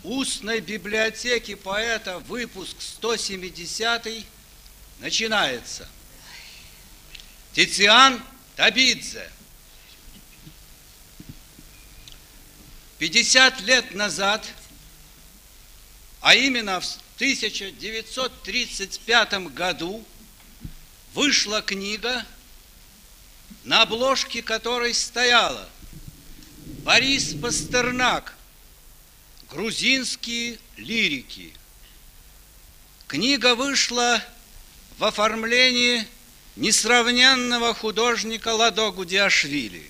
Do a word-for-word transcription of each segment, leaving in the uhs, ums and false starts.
устной библиотеки поэта, выпуск сто семидесятый, начинается. Тициан Табидзе. пятьдесят лет назад, а именно в тысяча девятьсот тридцать пятом году, вышла книга, на обложке которой стояла: Борис Пастернак, грузинские лирики. Книга вышла в оформлении несравненного художника Ладо Гудиашвили.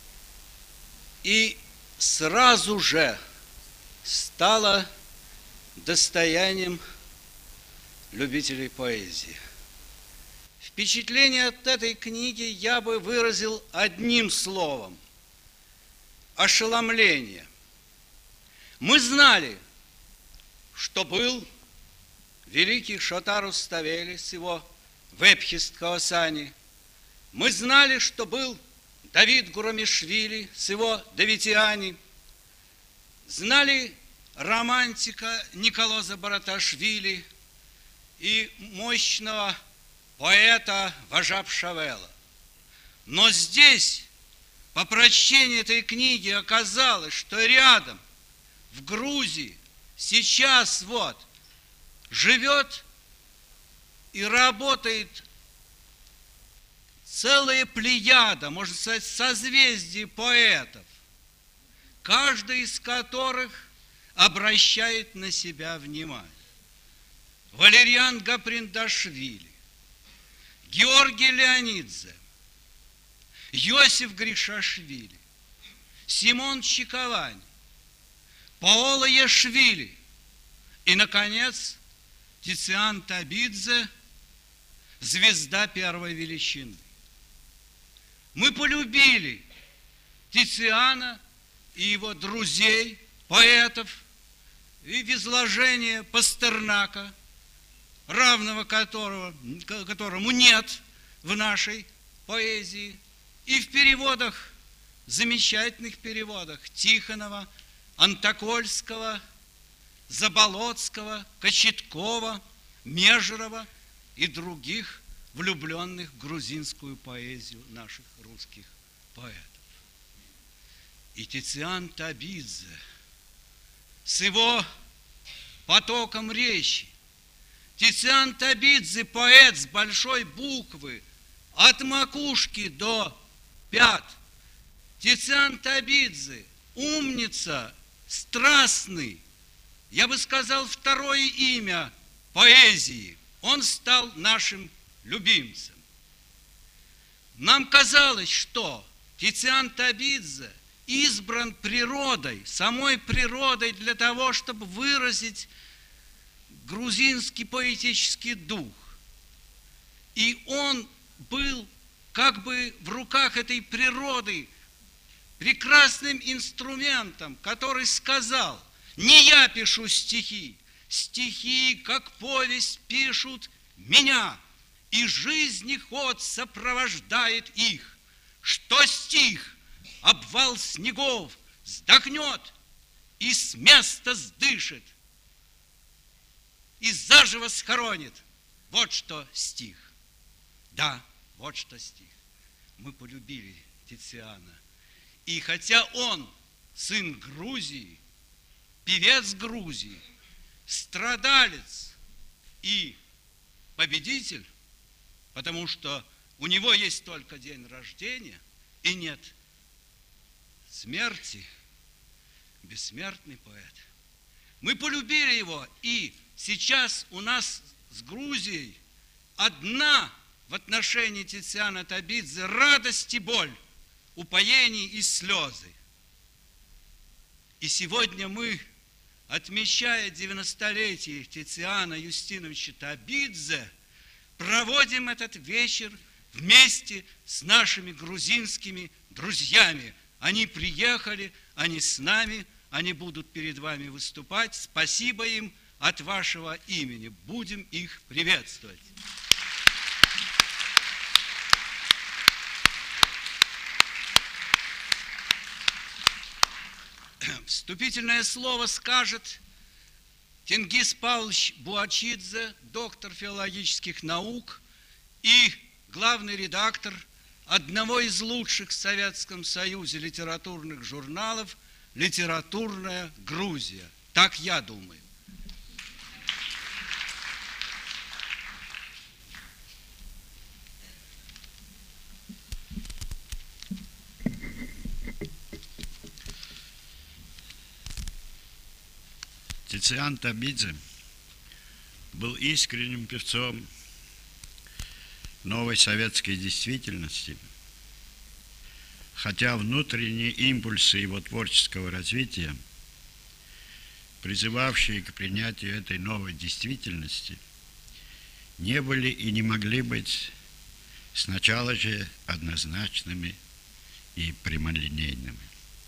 И сразу же стала достоянием любителей поэзии. Впечатление от этой книги я бы выразил одним словом – ошеломление. Мы знали, что был великий Шота Руставели с его «Вепхист Каосани». Мы знали, что был Давид Гурамишвили с его «Давитиани». Знали романтика Николоза Бараташвили и мощного поэта Важап Шавела. Но здесь, по прочтении этой книги, оказалось, что рядом, в Грузии, сейчас вот, живет и работает целая плеяда, можно сказать, созвездие поэтов, каждый из которых обращает на себя внимание. Валерьян Гаприндашвили, Георгий Леонидзе, Йосиф Гришашвили, Симон Чиковани, Паоло Яшвили и, наконец, Тициан Табидзе, звезда первой величины. Мы полюбили Тициана и его друзей, поэтов, и в изложении Пастернака, равного которого, которому нет в нашей поэзии, и в переводах, замечательных переводах Тихонова, Антокольского, Заболоцкого, Кочеткова, Межерова и других влюбленных в грузинскую поэзию наших русских поэтов. И Тициан Табидзе с его потоком речи, Тициан Табидзе, поэт с большой буквы, от макушки до пят. Тициан Табидзе, умница, страстный, я бы сказал, второе имя поэзии. Он стал нашим любимцем. Нам казалось, что Тициан Табидзе избран природой, самой природой для того, чтобы выразить грузинский поэтический дух. И он был как бы в руках этой природы прекрасным инструментом, который сказал: не я пишу стихи, стихи, как повесть, пишут меня, и жизнь ход сопровождает их. Что стих, обвал снегов, вздохнет и с места сдышит, и заживо схоронит. Вот что стих. Да, вот что стих. Мы полюбили Тициана. И хотя он сын Грузии, певец Грузии, страдалец и победитель, потому что у него есть только день рождения и нет смерти, бессмертный поэт. Мы полюбили его, и сейчас у нас с Грузией одна в отношении Тициана Табидзе радость и боль, упоение и слезы. И сегодня мы, отмечая девяностолетие Тициана Юстиновича Табидзе, проводим этот вечер вместе с нашими грузинскими друзьями. Они приехали, они с нами, они будут перед вами выступать. Спасибо им от вашего имени. Будем их приветствовать. Вступительное слово скажет Тенгиз Павлович Буачидзе, доктор филологических наук и главный редактор одного из лучших в Советском Союзе литературных журналов «Литературная Грузия». Так я думаю. Тициан Табидзе был искренним певцом новой советской действительности, хотя внутренние импульсы его творческого развития, призывавшие к принятию этой новой действительности, не были и не могли быть сначала же однозначными и прямолинейными.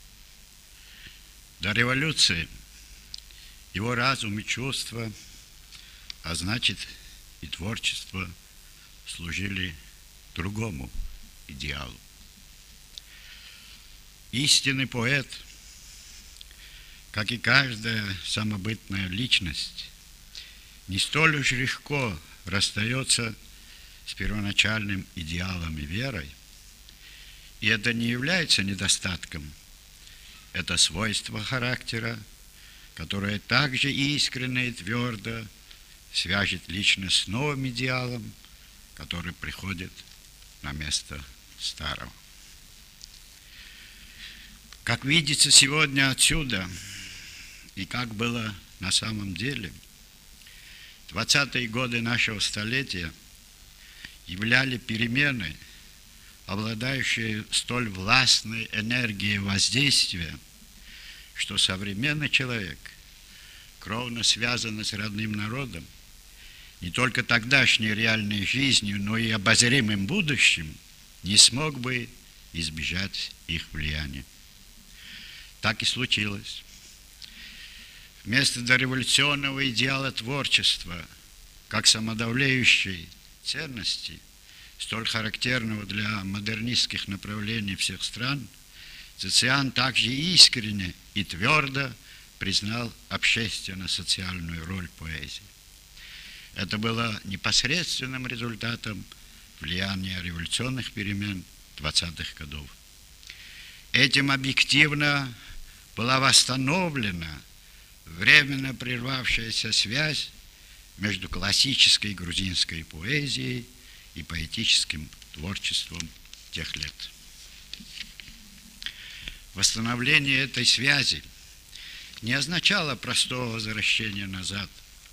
До революции его разум и чувства, а значит и творчество, служили другому идеалу. Истинный поэт, как и каждая самобытная личность, не столь уж легко расстается с первоначальным идеалом и верой, и это не является недостатком, это свойство характера, которое также искренне и твердо свяжет личность с новым идеалом, который приходит на место старого. Как видится сегодня отсюда, и как было на самом деле, двадцатые годы нашего столетия являли перемены, обладающие столь властной энергией воздействия, что современный человек, кровно связанный с родным народом, не только тогдашней реальной жизнью, но и обозримым будущим, не смог бы избежать их влияния. Так и случилось. Вместо дореволюционного идеала творчества, как самодавлеющей ценности, столь характерного для модернистских направлений всех стран, Тициан также искренне и твердо признал общественно-социальную роль поэзии. Это было непосредственным результатом влияния революционных перемен двадцатых годов. Этим объективно была восстановлена временно прервавшаяся связь между классической грузинской поэзией и поэтическим творчеством тех лет. Восстановление этой связи не означало простого возвращения назад.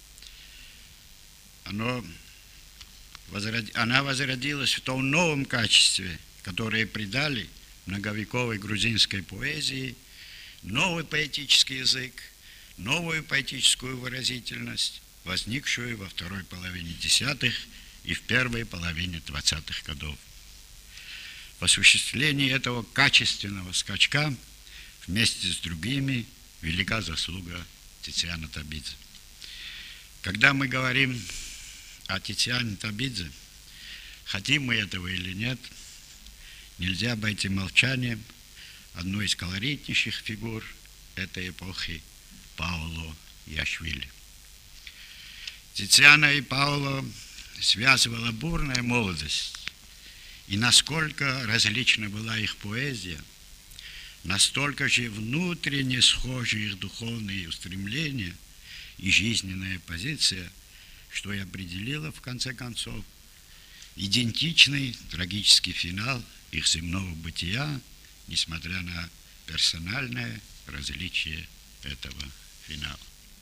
Оно возрод... Она возродилась в том новом качестве, которое придали многовековой грузинской поэзии новый поэтический язык, новую поэтическую выразительность, возникшую во второй половине десятых и в первой половине двадцатых годов. В осуществлении этого качественного скачка вместе с другими велика заслуга Тициана Табидзе. Когда мы говорим о Тициане Табидзе, хотим мы этого или нет, нельзя обойти молчанием одной из колоритнейших фигур этой эпохи Паоло Иашвили. Тициана и Паоло связывала бурная молодость, и насколько различна была их поэзия, настолько же внутренне схожи их духовные устремления и жизненная позиция, что и определило, в конце концов, идентичный трагический финал их земного бытия, несмотря на персональное различие этого финала.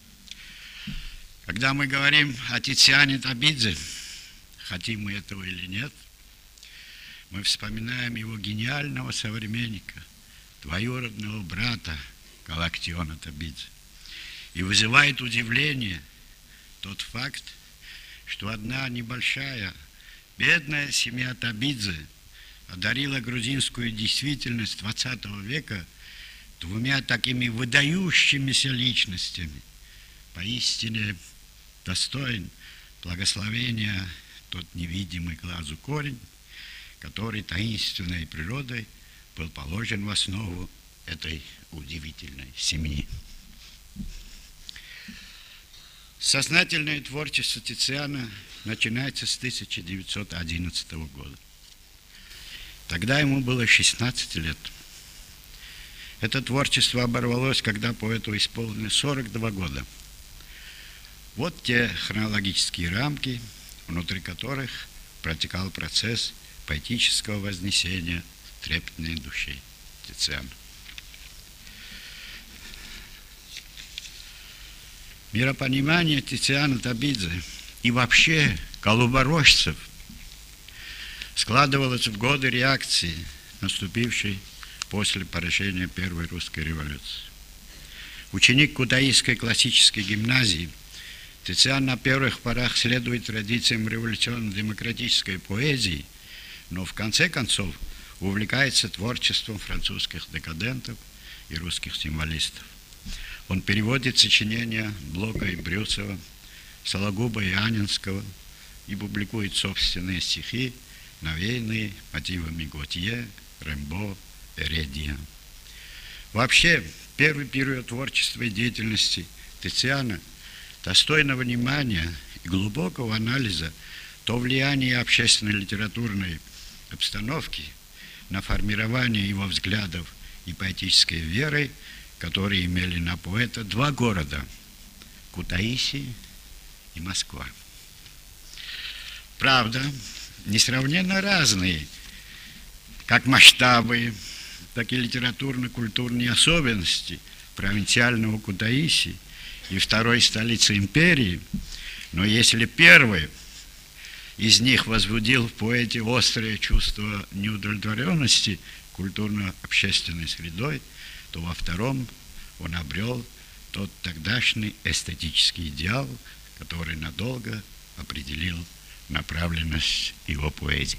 Когда мы говорим о Тициане Табидзе, хотим мы этого или нет, мы вспоминаем его гениального современника, двоюродного брата Галактиона Табидзе. И вызывает удивление тот факт, что одна небольшая, бедная семья Табидзе одарила грузинскую действительность двадцатого века двумя такими выдающимися личностями. Поистине достоин благословения тот невидимый глазу корень, который таинственной природой был положен в основу этой удивительной семьи. Сознательное творчество Тициана начинается с тысяча девятьсот одиннадцатого года. Тогда ему было шестнадцать лет. Это творчество оборвалось, когда поэту исполнилось сорок два года. Вот те хронологические рамки, внутри которых протекал процесс поэтического вознесения трепетной души Тициана. Миропонимание Тициана Табидзе и вообще голуборожцев складывалось в годы реакции, наступившей после поражения Первой русской революции. Ученик Кутаисской классической гимназии, Тициан на первых порах следует традициям революционно-демократической поэзии, но в конце концов увлекается творчеством французских декадентов и русских символистов. Он переводит сочинения Блока и Брюсова, Сологуба и Анинского и публикует собственные стихи, навеянные мотивами Готье, Рембо, Эредия. Вообще, первый период творчества и деятельности Тициана достойно внимания и глубокого анализа то влияние общественно-литературной обстановки на формирование его взглядов и поэтической веры, которые имели на поэта два города – Кутаиси и Москва. Правда, несравненно разные, как масштабы, так и литературно-культурные особенности провинциального Кутаиси и второй столицы империи, но если первый из них возбудил в поэте острое чувство неудовлетворенности культурно-общественной средой, то во втором он обрел тот тогдашний эстетический идеал, который надолго определил направленность его поэзии.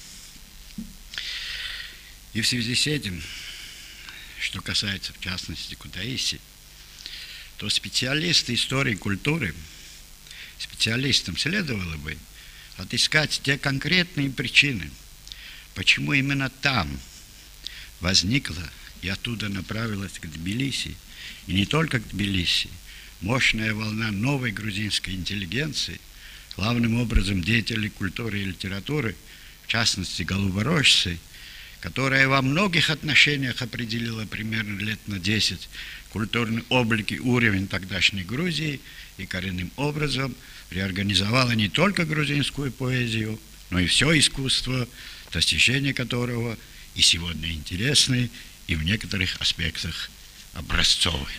И в связи с этим, что касается в частности Кутаиси, то специалисты истории культуры, специалистам следовало бы отыскать те конкретные причины, почему именно там возникла и оттуда направилась к Тбилиси, и не только к Тбилиси, мощная волна новой грузинской интеллигенции, главным образом деятелей культуры и литературы, в частности голуборожцы, которая во многих отношениях определила примерно лет на десять культурный облик и уровень тогдашней Грузии и коренным образом реорганизовала не только грузинскую поэзию, но и все искусство, достижения которого и сегодня интересны, и в некоторых аспектах образцовые.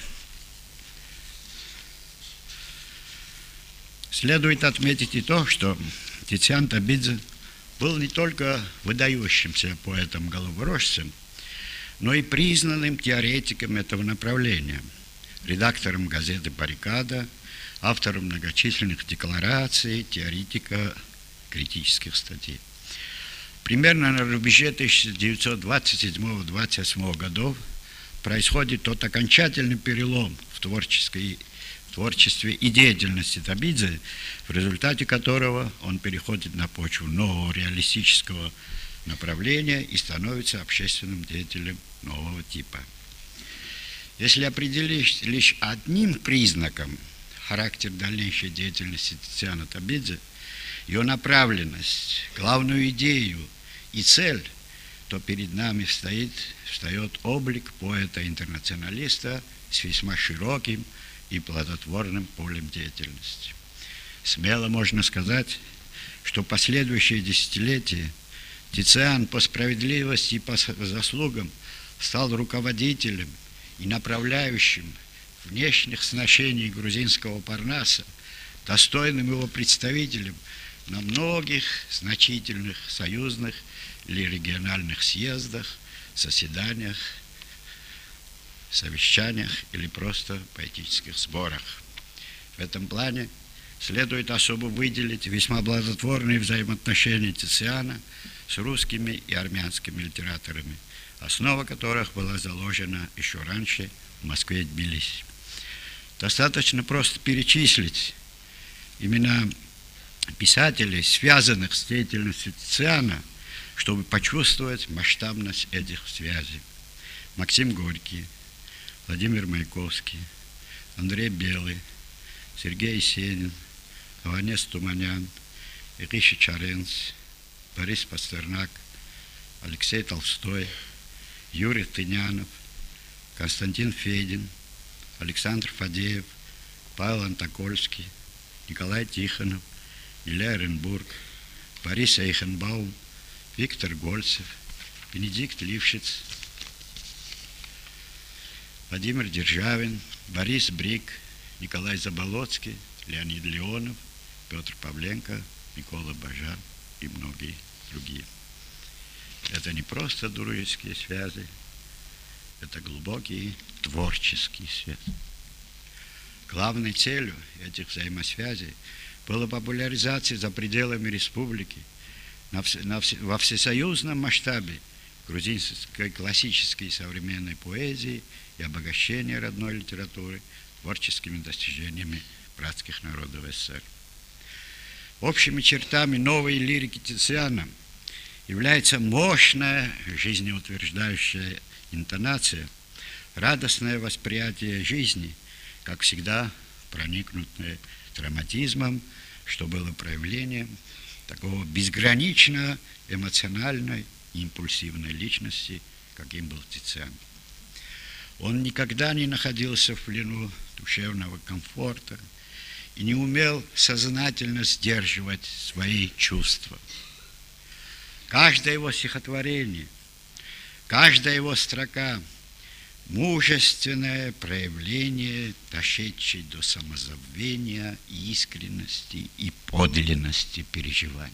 Следует отметить и то, что Тициан Табидзе был не только выдающимся поэтом-голуборожцем, но и признанным теоретиком этого направления, редактором газеты «Баррикада», автором многочисленных деклараций, теоретика критических статей. Примерно на рубеже тысяча девятьсот двадцать седьмого — двадцать восьмого годов происходит тот окончательный перелом в творческой, в творчестве и деятельности Табидзе, в результате которого он переходит на почву нового реалистического направления и становится общественным деятелем нового типа. Если определить лишь одним признаком характер дальнейшей деятельности Тициана Табидзе, ее направленность, главную идею и цель, то перед нами встает, встает облик поэта-интернационалиста с весьма широким и плодотворным полем деятельности. Смело можно сказать, что последующие десятилетия Тициан по справедливости и по заслугам стал руководителем и направляющим внешних сношений грузинского Парнаса, достойным его представителем на многих значительных союзных или региональных съездах, заседаниях, совещаниях или просто поэтических сборах. В этом плане следует особо выделить весьма плодотворные взаимоотношения Тициана с русскими и армянскими литераторами, основа которых была заложена еще раньше в Москве и Тбилиси. Достаточно просто перечислить имена писателей, связанных с деятельностью Тициана, чтобы почувствовать масштабность этих связей. Максим Горький, Владимир Маяковский, Андрей Белый, Сергей Есенин, Аванес Туманян, Ириша Чаренц, Борис Пастернак, Алексей Толстой, Юрий Тынянов, Константин Федин, Александр Фадеев, Павел Антокольский, Николай Тихонов, Илья Оренбург, Борис Эйхенбаум, Виктор Гольцев, Бенедикт Лившиц, Владимир Державин, Борис Брик, Николай Заболоцкий, Леонид Леонов, Петр Павленко, Микола Бажан и многие другие. Это не просто дружеские связи, это глубокие творческие связи. Главной целью этих взаимосвязей была популяризация за пределами республики на вс- на вс- во всесоюзном масштабе грузинской классической и современной поэзии и обогащение родной литературы творческими достижениями братских народов СССР. Общими чертами новой лирики Тициана является мощная, жизнеутверждающая интонация, радостное восприятие жизни, как всегда проникнутое драматизмом, что было проявлением такого безгранично эмоциональной и импульсивной личности, каким был Тициан. Он никогда не находился в плену душевного комфорта и не умел сознательно сдерживать свои чувства. Каждое его стихотворение, каждая его строка – мужественное проявление, дошедшей до самозабвения, искренности и подлинности переживаний.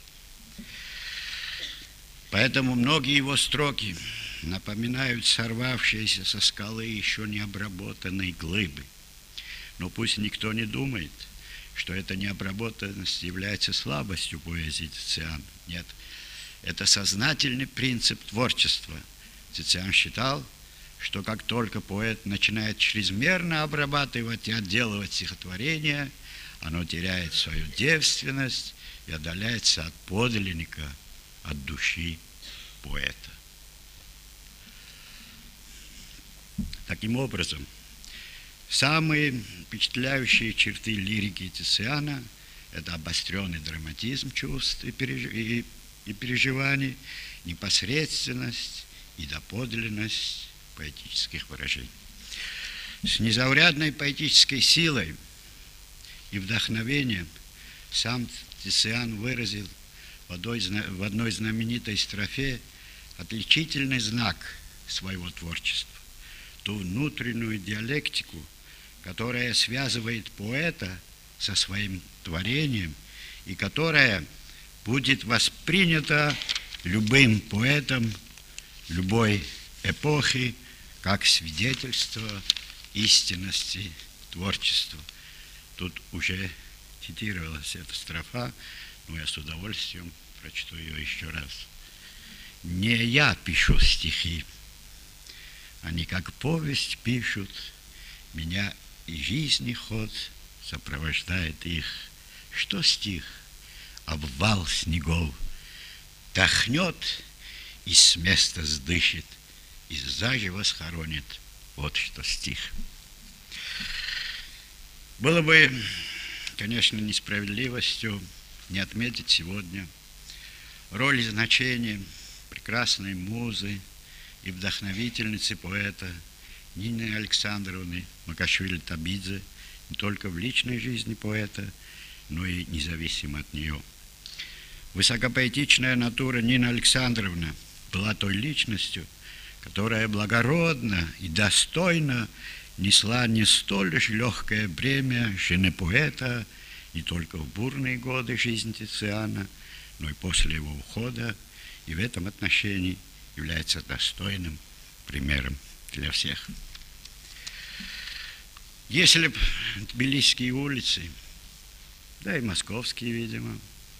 Поэтому многие его строки напоминают сорвавшиеся со скалы еще не обработанные глыбы. Но пусть никто не думает, что эта необработанность является слабостью поэзии Тициана. Нет, это сознательный принцип творчества. Тициан считал, что как только поэт начинает чрезмерно обрабатывать и отделывать стихотворение, оно теряет свою девственность и отдаляется от подлинника, от души поэта. Таким образом, самые впечатляющие черты лирики Тициана – это обостренный драматизм чувств и, переж... и... и переживаний, непосредственность и доподлинность поэтических выражений. С незаурядной поэтической силой и вдохновением сам Тициан выразил в одной, в одной знаменитой строфе отличительный знак своего творчества, ту внутреннюю диалектику, которая связывает поэта со своим творением и которая будет воспринята любым поэтом любой эпохи как свидетельство истинности творчества. Тут уже цитировалась эта строфа, но я с удовольствием прочту ее еще раз. «Не я пишу стихи, они как повесть пишут, меня и жизни ход сопровождает их. Что стих? Обвал снегов, дохнет и с места сдышит, и заживо схоронит. Вот что стих». Было бы, конечно, несправедливостью не отметить сегодня роль и значение прекрасной музы и вдохновительницы поэта Нины Александровны Макашвили-Табидзе не только в личной жизни поэта, но и независимо от нее. Высокопоэтичная натура Нины Александровны была той личностью, которая благородно и достойно несла не столь лишь легкое бремя жены поэта не только в бурные годы жизни Тициана, но и после его ухода, и в этом отношении является достойным примером для всех. Если б тбилисские улицы, да и московские, видимо,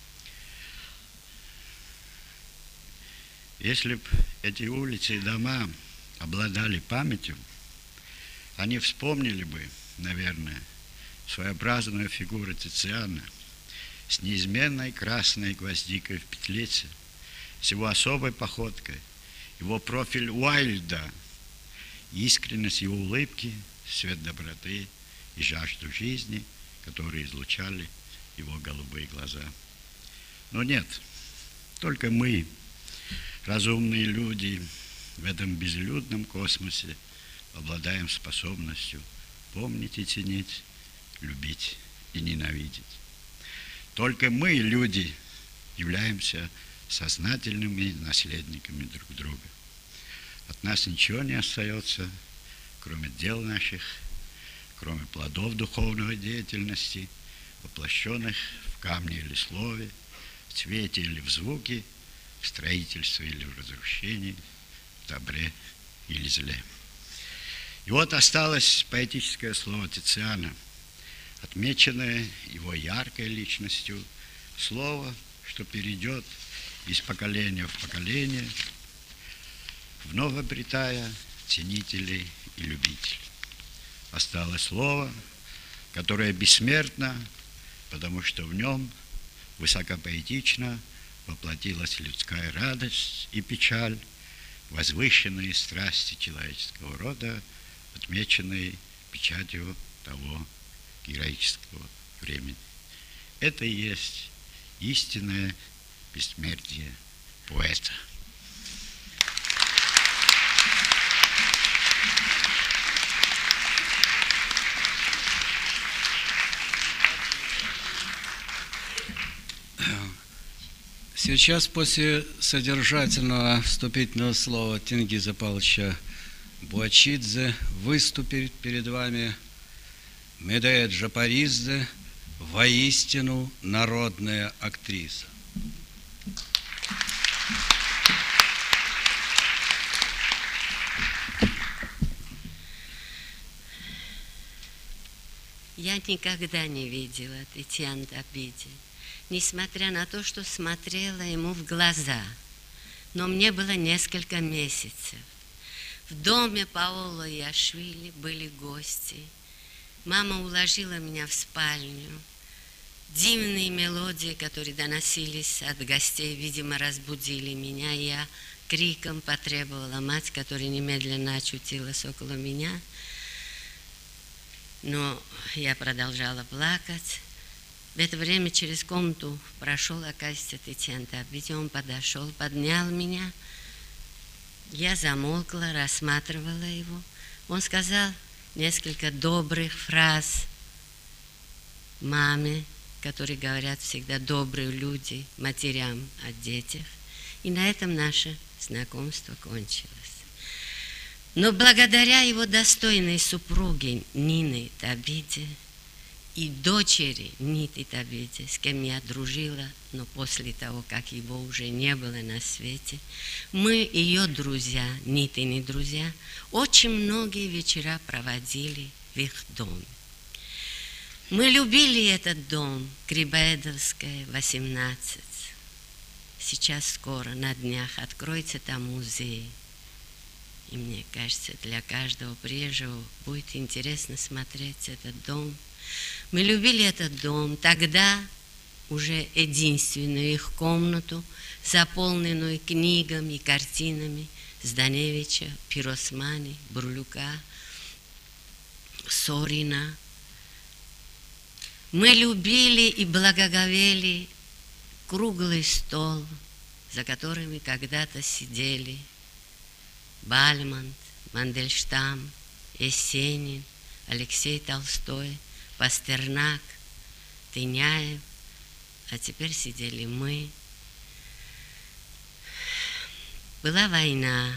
если б эти улицы и дома обладали памятью, они вспомнили бы, наверное, своеобразную фигуру Тициана с неизменной красной гвоздикой в петлице, с его особой походкой, его профиль Уайльда, искренность его улыбки, свет доброты и жажду жизни, которые излучали его голубые глаза. Но нет, только мы, разумные люди, в этом безлюдном космосе обладаем способностью помнить и ценить, любить и ненавидеть. Только мы, люди, являемся сознательными наследниками друг друга. От нас ничего не остается, кроме дел наших, кроме плодов духовной деятельности, воплощенных в камне или слове, в цвете или в звуке, в строительстве или в разрушении, в добре или зле. И вот осталось поэтическое слово Тициана, отмеченное его яркой личностью, слово, что перейдет из поколения в поколение, вновь обретая ценителей и любителей. Осталось слово, которое бессмертно, потому что в нем высокопоэтично воплотилась людская радость и печаль, возвышенные страсти человеческого рода, отмеченные печатью того героического времени. Это и есть истинное бессмертие поэта. Сейчас после содержательного вступительного слова Тенгиза Павловича Буачидзе выступит перед вами Медея Джапаридзе, воистину народная актриса. Я никогда не видела Тициана Табиди, несмотря на то, что смотрела ему в глаза. Но мне было несколько месяцев. В доме Паоло Иашвили были гости. Мама уложила меня в спальню. Дивные мелодии, которые доносились от гостей, видимо, разбудили меня. Я криком потребовала мать, которая немедленно очутилась около меня. Но я продолжала плакать. В это время через комнату прошел, оказывается, Тициан Табиди. Он подошел, поднял меня. Я замолкла, рассматривала его. Он сказал несколько добрых фраз маме, которые говорят всегда добрые люди матерям о детях. И на этом наше знакомство кончилось. Но благодаря его достойной супруге Нине Табиди и дочери Ниты Табиди, с кем я дружила, но после того, как его уже не было на свете, мы, ее друзья, Нитины друзья, очень многие вечера проводили в их доме. Мы любили этот дом, Грибоедовская, восемнадцать. Сейчас скоро, на днях, откроется там музей. И мне кажется, для каждого приезжего будет интересно смотреть этот дом. Мы любили этот дом, тогда уже единственную их комнату, заполненную книгами и картинами Зданевича, Пиросмани, Бурлюка, Сорина. Мы любили и благоговели круглый стол, за которыми когда-то сидели Бальмонт, Мандельштам, Есенин, Алексей Толстой, Пастернак, Тыняев, а теперь сидели мы. Была война,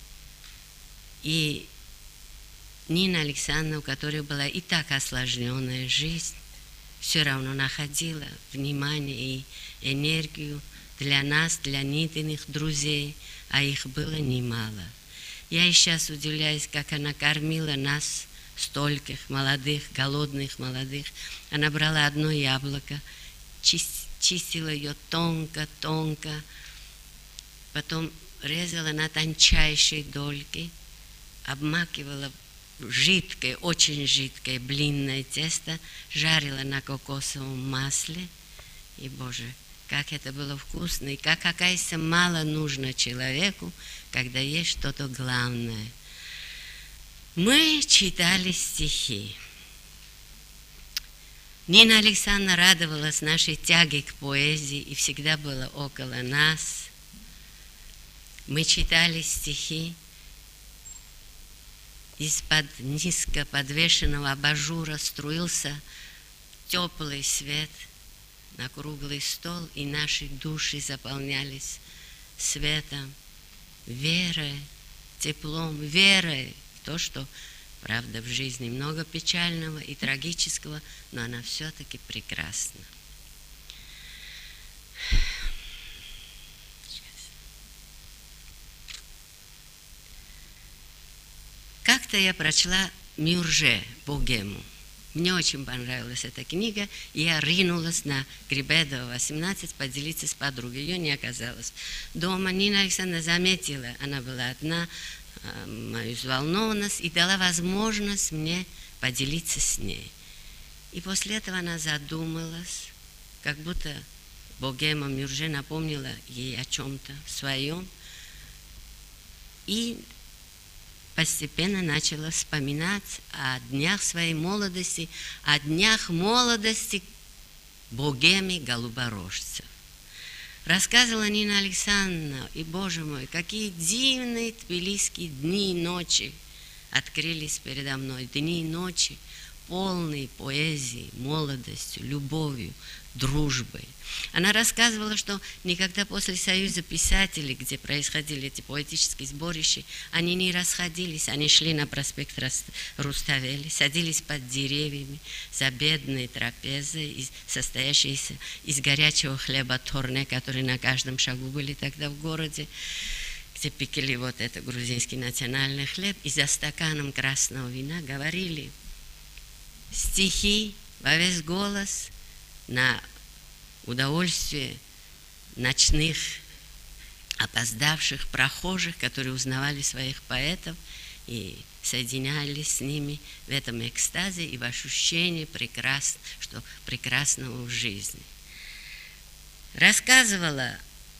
и Нина Александровна, у которой была и так осложненная жизнь, все равно находила внимание и энергию для нас, для Нитиных друзей, а их было немало. Я и сейчас удивляюсь, как она кормила нас, стольких молодых, голодных молодых. Она брала одно яблоко, чистила ее тонко-тонко, потом резала на тончайшие дольки, обмакивала в жидкое, очень жидкое блинное тесто, жарила на кокосовом масле. И, Боже, как это было вкусно, и как, оказывается, мало нужно человеку, когда есть что-то главное. Мы читали стихи. Нина Александровна радовалась нашей тяге к поэзии и всегда была около нас. Мы читали стихи. Из-под низко подвешенного абажура струился теплый свет на круглый стол, и наши души заполнялись светом, верой, теплом, верой в то, что, правда, в жизни много печального и трагического, но она все-таки прекрасна. Как-то я прочла Мюрже «Богему». Мне очень понравилась эта книга, и я ринулась на Грибедова, восемнадцать, поделиться с подругой. Ее не оказалось дома. Нина Александровна заметила, она была одна, мою взволнованность, и дала возможность мне поделиться с ней. И после этого она задумалась, как будто Богема Мюрже напомнила ей о чем-то своем, и постепенно начала вспоминать о днях своей молодости, о днях молодости богеми голуборожцев. Рассказывала Нина Александровна, и, Боже мой, какие дивные тбилисские дни и ночи открылись передо мной. Дни и ночи, полные поэзией, молодостью, любовью, дружбой. Она рассказывала, что никогда после Союза писателей, где происходили эти поэтические сборища, они не расходились, они шли на проспект Руставели, садились под деревьями за бедной трапезой, состоящей из горячего хлеба торне, которые на каждом шагу были тогда в городе, где пекли вот это грузинский национальный хлеб, и за стаканом красного вина говорили стихи во весь голос на удовольствие ночных опоздавших прохожих, которые узнавали своих поэтов и соединялись с ними в этом экстазе и в ощущении прекрас... что прекрасного в жизни. Рассказывала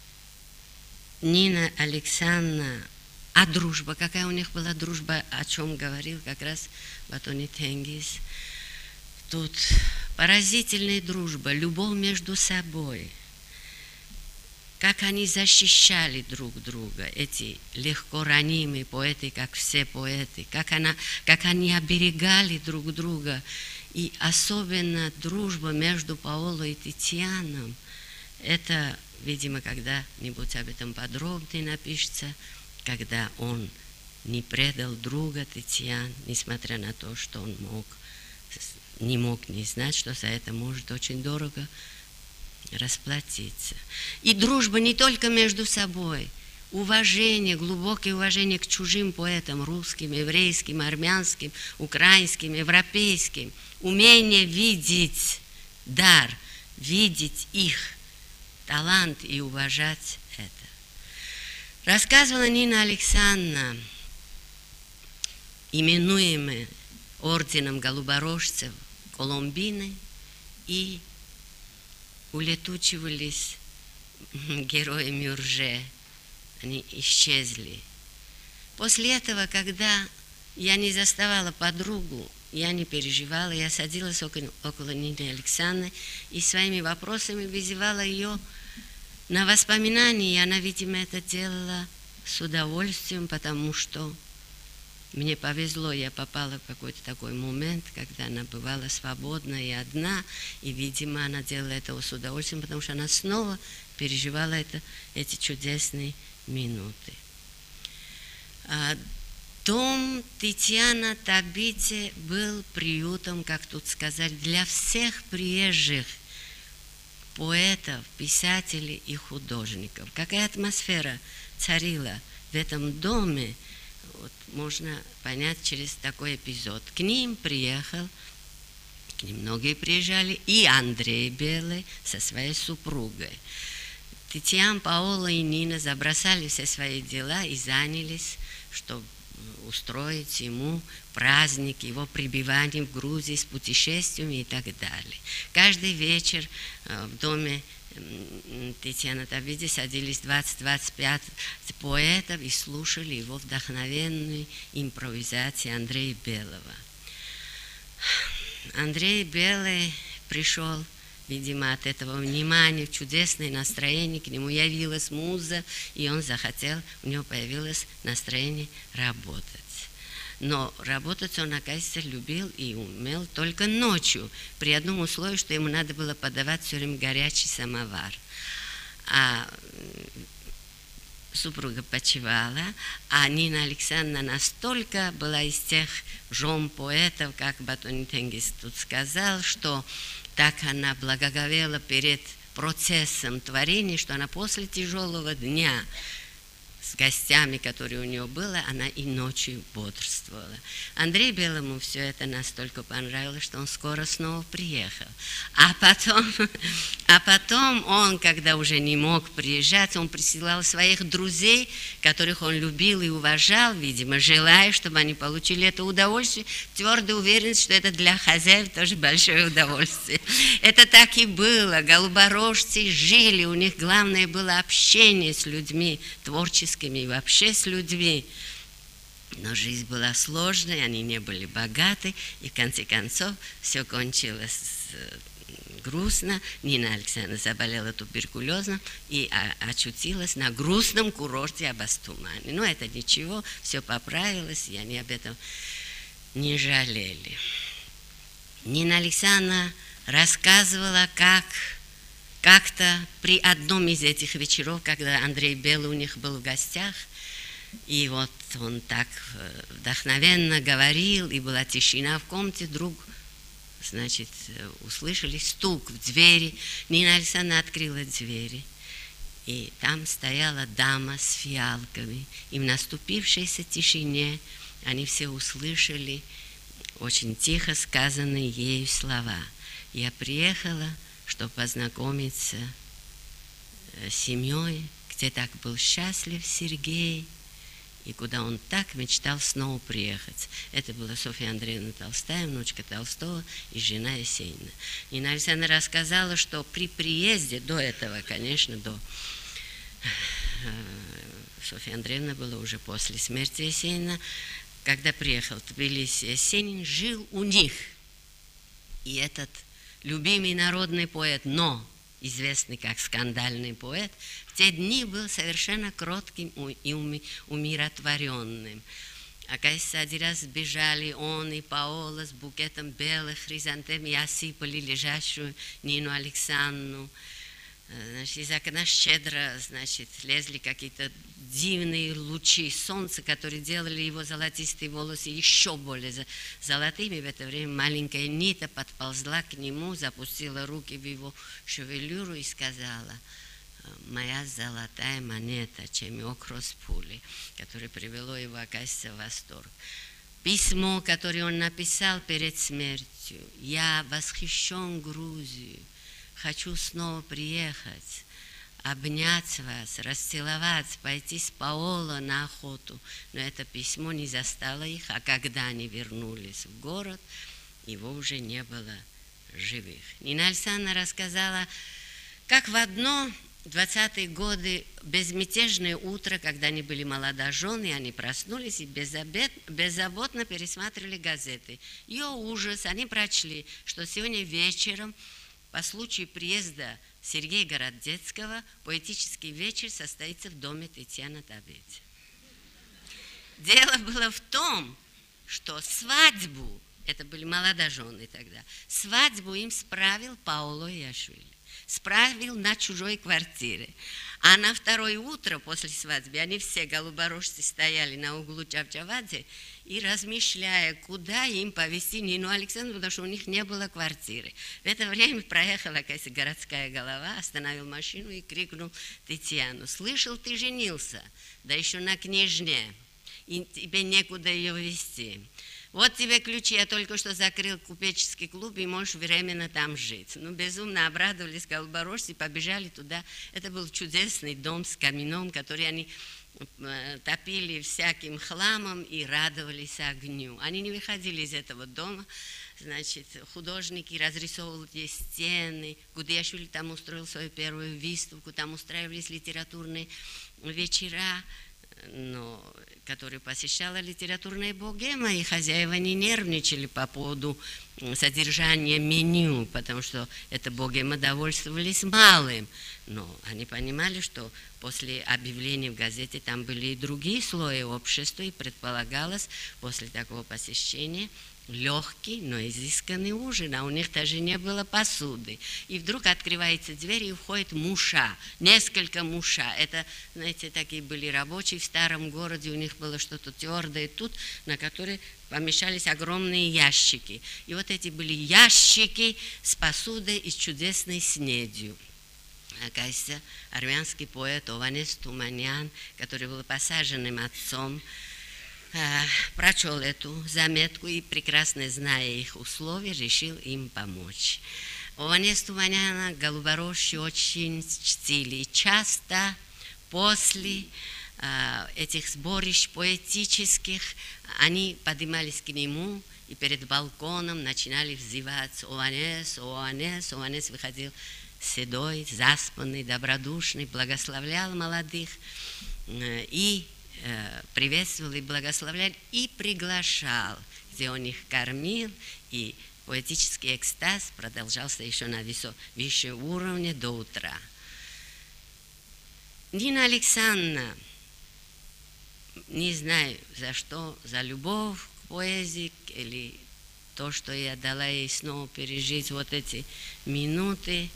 Нина Александровна о дружбе, какая у них была дружба, о чем говорил как раз Батони Тенгиз. Тут поразительная дружба, любовь между собой. Как они защищали друг друга, эти легко ранимые поэты, как все поэты. Как, она, как они оберегали друг друга. И особенно дружба между Паоло и Титьяном. Это, видимо, когда-нибудь об этом подробнее напишется, когда он не предал друга Титьян, несмотря на то, что он мог не мог не знать, что за это может очень дорого расплатиться. И дружба не только между собой, уважение, глубокое уважение к чужим поэтам, русским, еврейским, армянским, украинским, европейским, умение видеть дар, видеть их талант и уважать это. Рассказывала Нина Александровна, именуемая орденом голуборожцев Коломбины, и улетучивались герои Мюрже, они исчезли. После этого, когда я не заставала подругу, я не переживала, я садилась около, около Нины Александровны и своими вопросами вызывала ее на воспоминания, и она, видимо, это делала с удовольствием, потому что мне повезло, я попала в какой-то такой момент, когда она бывала свободна и одна, и, видимо, она делала это с удовольствием, потому что она снова переживала это, эти чудесные минуты. А, дом Титьяна Табидзе был приютом, как тут сказать, для всех приезжих поэтов, писателей и художников. Какая атмосфера царила в этом доме, вот можно понять через такой эпизод. К ним приехал, к ним многие приезжали, и Андрей Белый со своей супругой. Титьян, Паоло и Нина забросали все свои дела и занялись, чтобы устроить ему праздник, его пребывания в Грузии с путешествиями и так далее. Каждый вечер в доме Титьяна Табидзе садились двадцать-двадцать пять поэтов и слушали его вдохновенные импровизации Андрея Белого. Андрей Белый пришел, видимо, от этого внимания, чудесное настроение, к нему явилась муза, и он захотел, у него появилось настроение работать. Но работать он, оказывается, любил и умел только ночью, при одном условии, что ему надо было подавать все время горячий самовар. А супруга почивала, а Нина Александровна настолько была из тех жен поэтов, как Батон Тенгиз тут сказал, что так она благоговела перед процессом творения, что она после тяжелого дня с гостями, которые у нее было, она и ночью бодрствовала. Андрею Белому все это настолько понравилось, что он скоро снова приехал. А потом, а потом он, когда уже не мог приезжать, он присылал своих друзей, которых он любил и уважал, видимо, желая, чтобы они получили это удовольствие, твердо уверен, что это для хозяев тоже большое удовольствие. Это так и было. Голуборожцы жили, у них главное было общение с людьми творческими, и вообще с людьми. Но жизнь была сложной, они не были богаты, и в конце концов все кончилось грустно. Нина Александровна заболела туберкулезом и очутилась на грустном курорте Абастумане. Но это ничего, все поправилось, и они об этом не жалели. Нина Александровна рассказывала, как как-то при одном из этих вечеров, когда Андрей Белый у них был в гостях, и вот он так вдохновенно говорил, и была тишина в комнате, вдруг, значит, услышали стук в двери. Нина Александровна открыла двери, и там стояла дама с фиалками. И в наступившейся тишине они все услышали очень тихо сказанные ею слова. «Я приехала, чтобы познакомиться с семьей, где так был счастлив Сергей, и куда он так мечтал снова приехать». Это была Софья Андреевна Толстая, внучка Толстого, и жена Есенина. Нина Александровна рассказала, что при приезде, до этого, конечно, до Софья Андреевна была уже после смерти Есенина, когда приехал в Тбилиси Есенин, жил у них. И этот любимый народный поэт, но известный как скандальный поэт, в те дни был совершенно кротким и умиротворенным. Оказывается, один раз сбежали он и Паола с букетом белых хризантем и осыпали лежащую Нину Александровну. Значит, из окна щедро, значит, лезли какие-то дивные лучи солнца, которые делали его золотистые волосы еще более золотыми. В это время маленькая Нита подползла к нему, запустила руки в его шевелюру и сказала: «Моя золотая монета, чем окрос пули», которое привело его, оказывается, в восторг. Письмо, которое он написал перед смертью: «Я восхищен Грузией, хочу снова приехать, обнять вас, расцеловать, пойти с Паоло на охоту». Но это письмо не застало их, а когда они вернулись в город, его уже не было живых. Нина Александровна рассказала, как в одно двадцатые годы безмятежное утро, когда они были молодожены, они проснулись и беззаботно пересматривали газеты. Ее ужас, они прочли, что сегодня вечером по случаю приезда Сергея Городецкого поэтический вечер состоится в доме Татьяны Табидзе. Дело было в том, что свадьбу, это были молодожены тогда, свадьбу им справил Паоло Яшвили, справил на чужой квартире. А на второе утро после свадьбы они все голуборожцы стояли на углу Чавчавадзе и размышляя, куда им повезти Нину Александровну, потому что у них не было квартиры. В это время проехала какая-то городская голова, остановил машину и крикнул Татьяну: «Слышал, ты женился, да еще на княжне, и тебе некуда ее везти. Вот тебе ключи, я только что закрыл купеческий клуб, и можешь временно там жить». Ну, безумно обрадовались голуборожцы и побежали туда. Это был чудесный дом с камином, который они топили всяким хламом и радовались огню. Они не выходили из этого дома. Значит, художники разрисовывали стены. Гудяшвили там устроил свою первую выставку, там устраивались литературные вечера. но, которую посещала литературная богема, и хозяева не нервничали по поводу содержания меню, потому что эта богема довольствовались малым. Но они понимали, что после объявлений в газете там были и другие слои общества, и предполагалось после такого посещения легкий, но изысканный ужин, а у них даже не было посуды. И вдруг открывается дверь, и входит муша, несколько муша. Это, знаете, такие были рабочие в старом городе, у них было что-то твердое тут, на которое помещались огромные ящики. И вот эти были ящики с посудой и с чудесной снедью. Оказывается, армянский поэт Ованес Туманян, который был посаженным отцом, прочел эту заметку и, прекрасно зная их условия, решил им помочь. Ованес Туманяна голуборощи очень чтили. И часто после а, этих сборищ поэтических они поднимались к нему и перед балконом начинали взывать «Ованес, Ованес». Ованес выходил седой, заспанный, добродушный, благословлял молодых и приветствовал и благословлял, и приглашал, где он их кормил, и поэтический экстаз продолжался еще на высшем уровне до утра. Нина Александровна, не знаю за что, за любовь к поэзии или то, что я дала ей снова пережить вот эти минуты,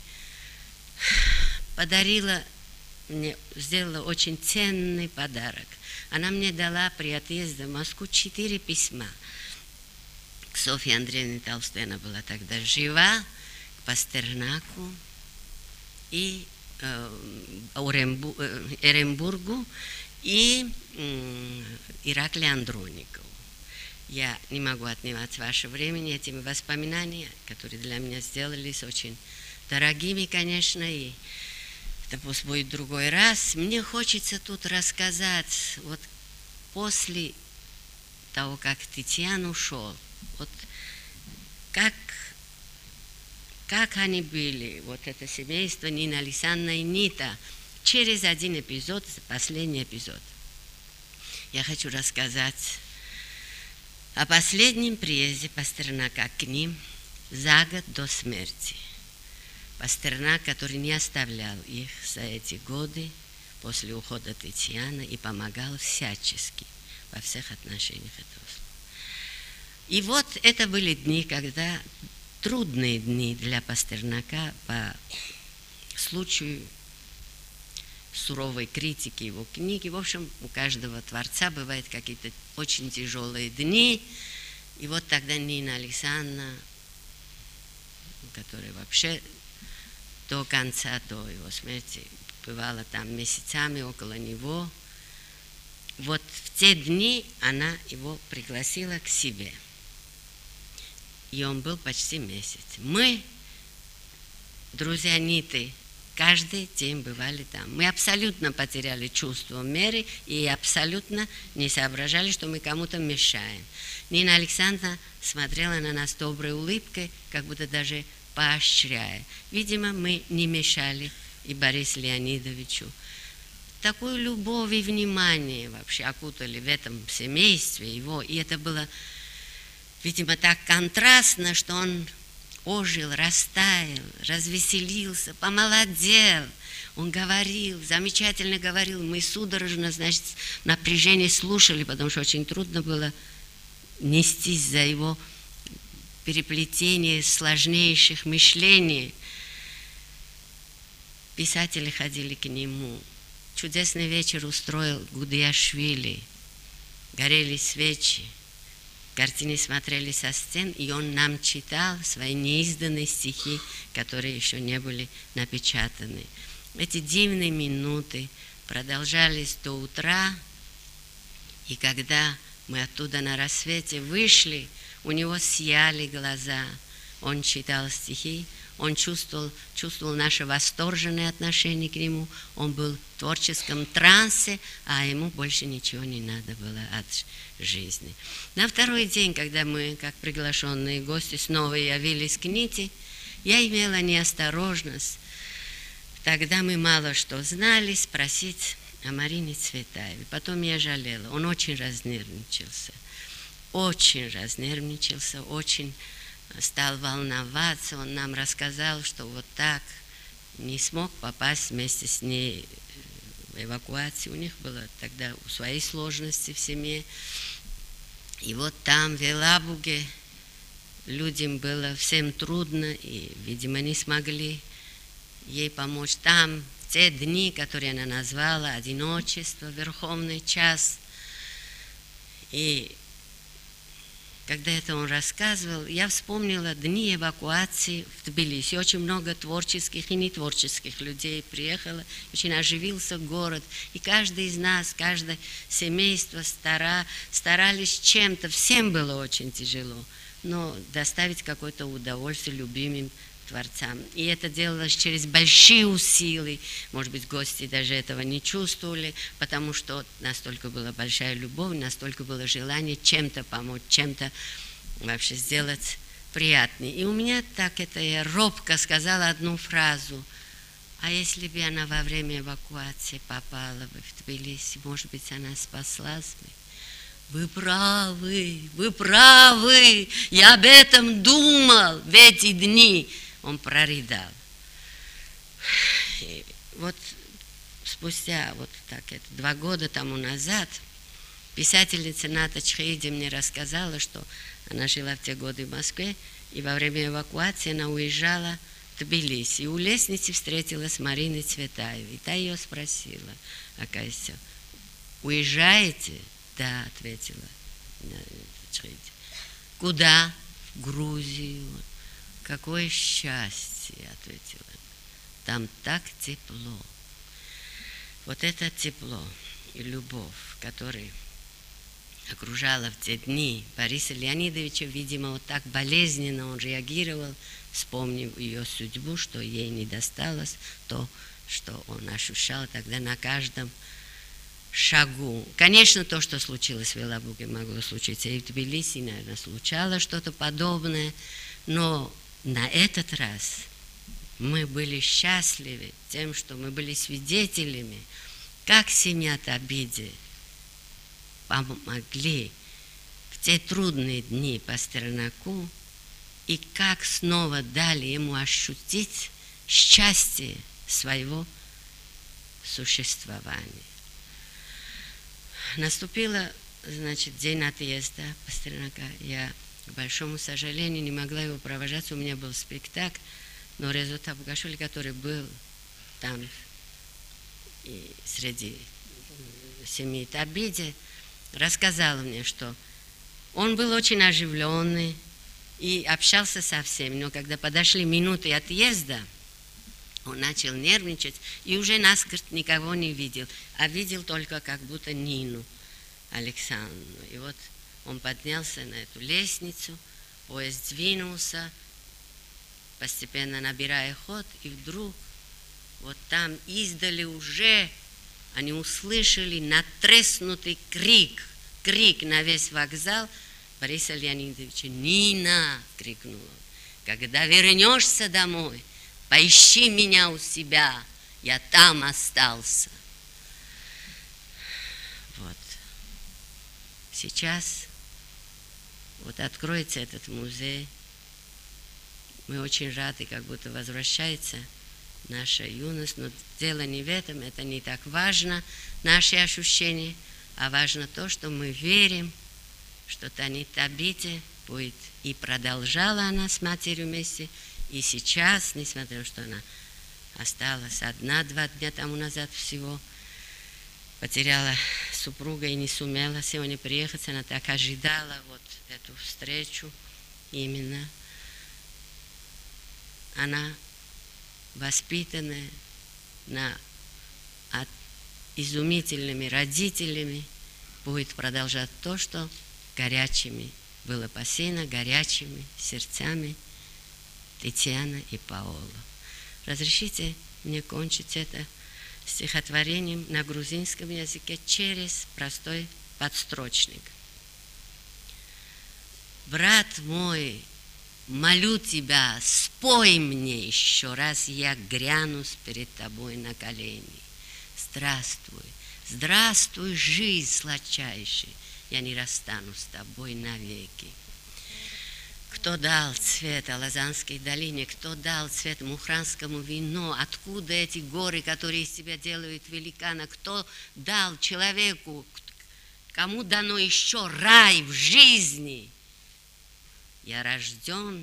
подарила мне, сделала очень ценный подарок. Она мне дала при отъезде в Москву четыре письма. К Софье Андреевне Толстой, она была тогда жива, к Пастернаку и э, Эренбургу и э, Ираклию Андроникову. Я не могу отнимать ваше времени этими воспоминаниями, которые для меня сделались очень дорогими, конечно, и это пусть будет другой раз. Мне хочется тут рассказать, вот после того, как Тетьян ушел, вот как, как они были, вот это семейство Нина Александровна и Нита, через один эпизод, последний эпизод. Я хочу рассказать о последнем приезде Пастернака к ним за год до смерти. Пастернак, который не оставлял их за эти годы после ухода Тетьяны и помогал всячески во всех отношениях этого слова. И вот это были дни, когда трудные дни для Пастернака по случаю суровой критики его книги. В общем, у каждого творца бывают какие-то очень тяжелые дни. И вот тогда Нина Александровна, которая вообще до конца, до его смерти, бывала там месяцами около него. Вот в те дни она его пригласила к себе. И он был почти месяц. Мы, друзья Ниты, каждый день бывали там. Мы абсолютно потеряли чувство меры и абсолютно не соображали, что мы кому-то мешаем. Нина Александровна смотрела на нас доброй улыбкой, как будто даже поощряя. Видимо, мы не мешали и Борису Леонидовичу. Такую любовь и внимание вообще окутали в этом семействе его. И это было, видимо, так контрастно, что он ожил, растаял, развеселился, помолодел. Он говорил, замечательно говорил. Мы судорожно, значит, напряжение слушали, потому что очень трудно было нестись за его переплетение сложнейших мышлений. Писатели ходили к нему. Чудесный вечер устроил Гудяшвили. Горели свечи, картины смотрели со стен, и он нам читал свои неизданные стихи, которые еще не были напечатаны. Эти дивные минуты продолжались до утра, и когда мы оттуда на рассвете вышли, у него сияли глаза. Он читал стихи, он чувствовал, чувствовал наше восторженное отношение к нему. Он был в творческом трансе, а ему больше ничего не надо было от жизни. На второй день, когда мы, как приглашенные гости, снова явились к Ните, я имела неосторожность, тогда мы мало что знали, спросить о Марине Цветаевой. Потом я жалела. Он очень разнервничался. Очень разнервничался, очень стал волноваться. Он нам рассказал, что вот так не смог попасть вместе с ней в эвакуацию. У них было тогда свои сложности в семье. И вот там, в Елабуге, людям было всем трудно, и, видимо, не смогли ей помочь. Там, в те дни, которые она назвала, одиночество, верховный час. И когда это он рассказывал, я вспомнила дни эвакуации в Тбилиси. Очень много творческих и нетворческих людей приехало, очень оживился город. И каждый из нас, каждое семейство стара, старались чем-то. Всем было очень тяжело, но доставить какое-то удовольствие любимым творцам. И это делалось через большие усилия. Может быть, гости даже этого не чувствовали, потому что настолько была большая любовь, настолько было желание чем-то помочь, чем-то вообще сделать приятнее. И у меня так это, я робко сказала одну фразу: а если бы она во время эвакуации попала бы в Тбилиси, может быть, она спаслась бы? Вы правы, вы правы, я об этом думал в эти дни. Он прорыдал. И вот спустя вот так это два года тому назад писательница Ната Чхейди мне рассказала, что она жила в те годы в Москве, и во время эвакуации она уезжала в Тбилиси. И у лестницы встретилась с Мариной Цветаевой. И та ее спросила, оказывается: уезжаете? Да, ответила Чхейди. Куда? В Грузию. Какое счастье, ответила. Там так тепло. Вот это тепло и любовь, которая окружала в те дни Бориса Леонидовича, видимо, вот так болезненно он реагировал, вспомнив ее судьбу, что ей не досталось то, что он ощущал тогда на каждом шагу. Конечно, то, что случилось в Елабуге, могло случиться и в Тбилиси, наверное, случалось что-то подобное, но на этот раз мы были счастливы тем, что мы были свидетелями, как семья Табиди помогли в те трудные дни Пастернаку, и как снова дали ему ощутить счастье своего существования. Наступила, значит, день отъезда Пастернака. Я, к большому сожалению, не могла его провожать. У меня был спектакль, но Резо Табгашвили, который был там и среди семьи Табиди, рассказал мне, что он был очень оживленный и общался со всеми, но когда подошли минуты отъезда, он начал нервничать и уже наскоро никого не видел, а видел только как будто Нину Александровну. И вот он поднялся на эту лестницу, поезд двинулся, постепенно набирая ход, и вдруг вот там издали уже они услышали натреснутый крик, крик на весь вокзал Бориса Леонидовича. «Нина!» — крикнул он. «Когда вернешься домой, поищи меня у себя, я там остался». Вот. Сейчас вот откроется этот музей. Мы очень рады, как будто возвращается наша юность, но дело не в этом, это не так важно, наши ощущения, а важно то, что мы верим, что Танит Табиди будет, и продолжала она с матерью вместе, и сейчас, несмотря на то, что она осталась одна-два дня тому назад всего, потеряла супруга и не сумела сегодня приехать, она так ожидала вот эту встречу именно. Она воспитанная на, от, изумительными родителями, будет продолжать то, что горячими было посеяно, горячими сердцами Татьяна и Паоло. Разрешите мне кончить это стихотворением на грузинском языке через простой подстрочник. Брат мой, молю тебя, спой мне еще раз, я грянусь перед тобой на колени. Здравствуй, Здравствуй, жизнь сладчайшая, я не расстанусь с тобой навеки. Кто дал цвет Алазанской долине, кто дал цвет мухранскому вину, откуда эти горы, которые из себя делают великана, кто дал человеку, кому дано еще рай в жизни? Я рожден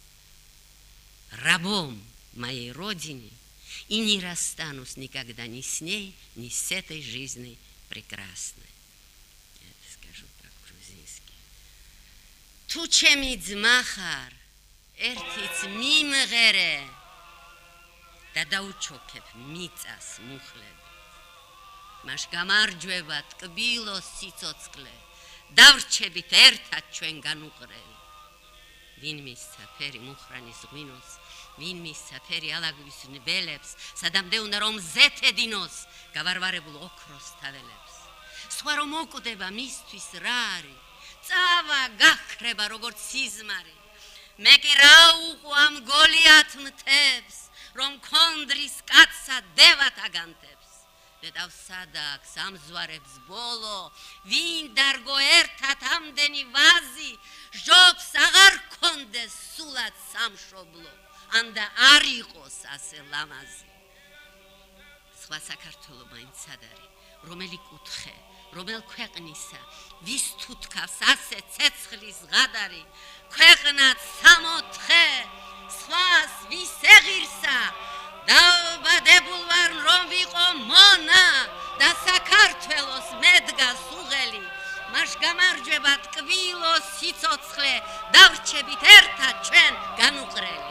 рабом моей родине и не расстанусь никогда ни с ней, ни с этой жизнью прекрасной. Я это скажу по-грузински. Тучемидз махар, эртиц мимгере, дадაუჩოქებ მიწას მუხლები. მას გამარჯვება ტკბილოს სიცოცხლე, დავრჩებით ერთად ჩვენ განუყრელი. ვინ მისცა ფერი მუხრანის ღვინოს, ვინ მისცა ფერი ალაგვის ნბელებს, სადამდე უნდა რომ ზეთედინოს გავარვარებულ ოქროს თაველებს. სხვა რომ მოკვდება მისთვის რა არის, წავა გაქრება როგორც სიზმარი. მე კი რა უყვამ გოლიათ მთებს, რომ კონდრის კაცსა დევათ აგანთებს. დედავს სადაკს ამზვარებს ბოლო, ვინ დარგო ერთად ამდენი ვაზი, ჟობს აღარ კონდეს სულად სამშობლო, ანდა არ იყოს ასე ლამაზი. სხვა საქართველო მაინც სად არის, რომელი კუთხე, რომელ ქვეყნისა, ვის თუთქავს ასე ცეცხლის ღადარი, ქვეყნად სამოთხე, სხვას ვის ეღირსა, დაობადებულ ვარ რომ ვიყო მონა და საქართველოს მედგას უღელი. მას გამარჯვება ტკბილოს სიცოცხლე, დავრჩებით ერთად ჩვენ განუყრელი.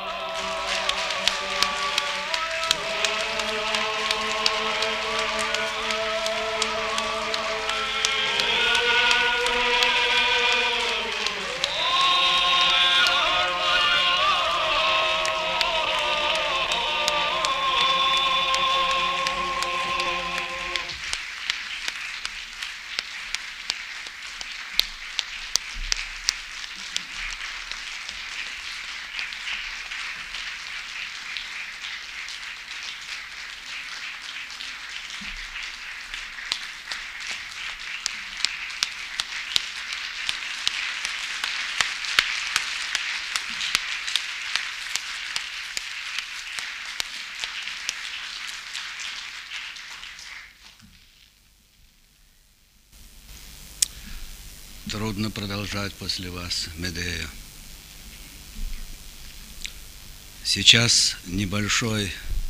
Трудно продолжать после вас, Медея. Сейчас небольшой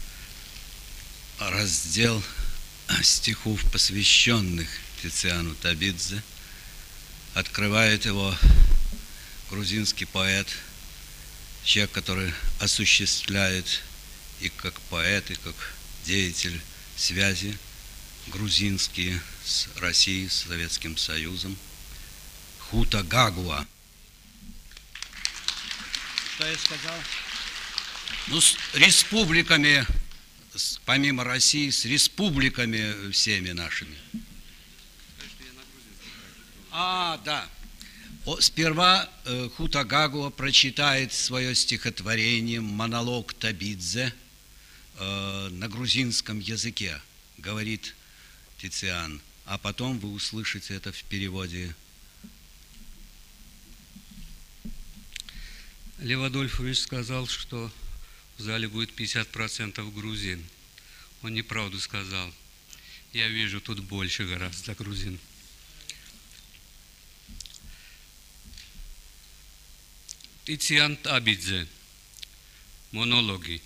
раздел стихов, посвященных Тициану Табидзе. Открывает его грузинский поэт, человек, который осуществляет и как поэт, и как деятель связи грузинские с Россией, с Советским Союзом. Хута Гагуа. Что я сказал? Ну, с республиками, с, помимо России, с республиками всеми нашими. А, да. О, сперва э, Хута Гагуа прочитает свое стихотворение «Монолог Табидзе» э, на грузинском языке, говорит Тициан, а потом вы услышите это в переводе. Лев Адольфович сказал, что в зале будет пятьдесят процентов грузин. Он неправду сказал. Я вижу тут больше гораздо грузин. Тициан Табидзе. Монологи.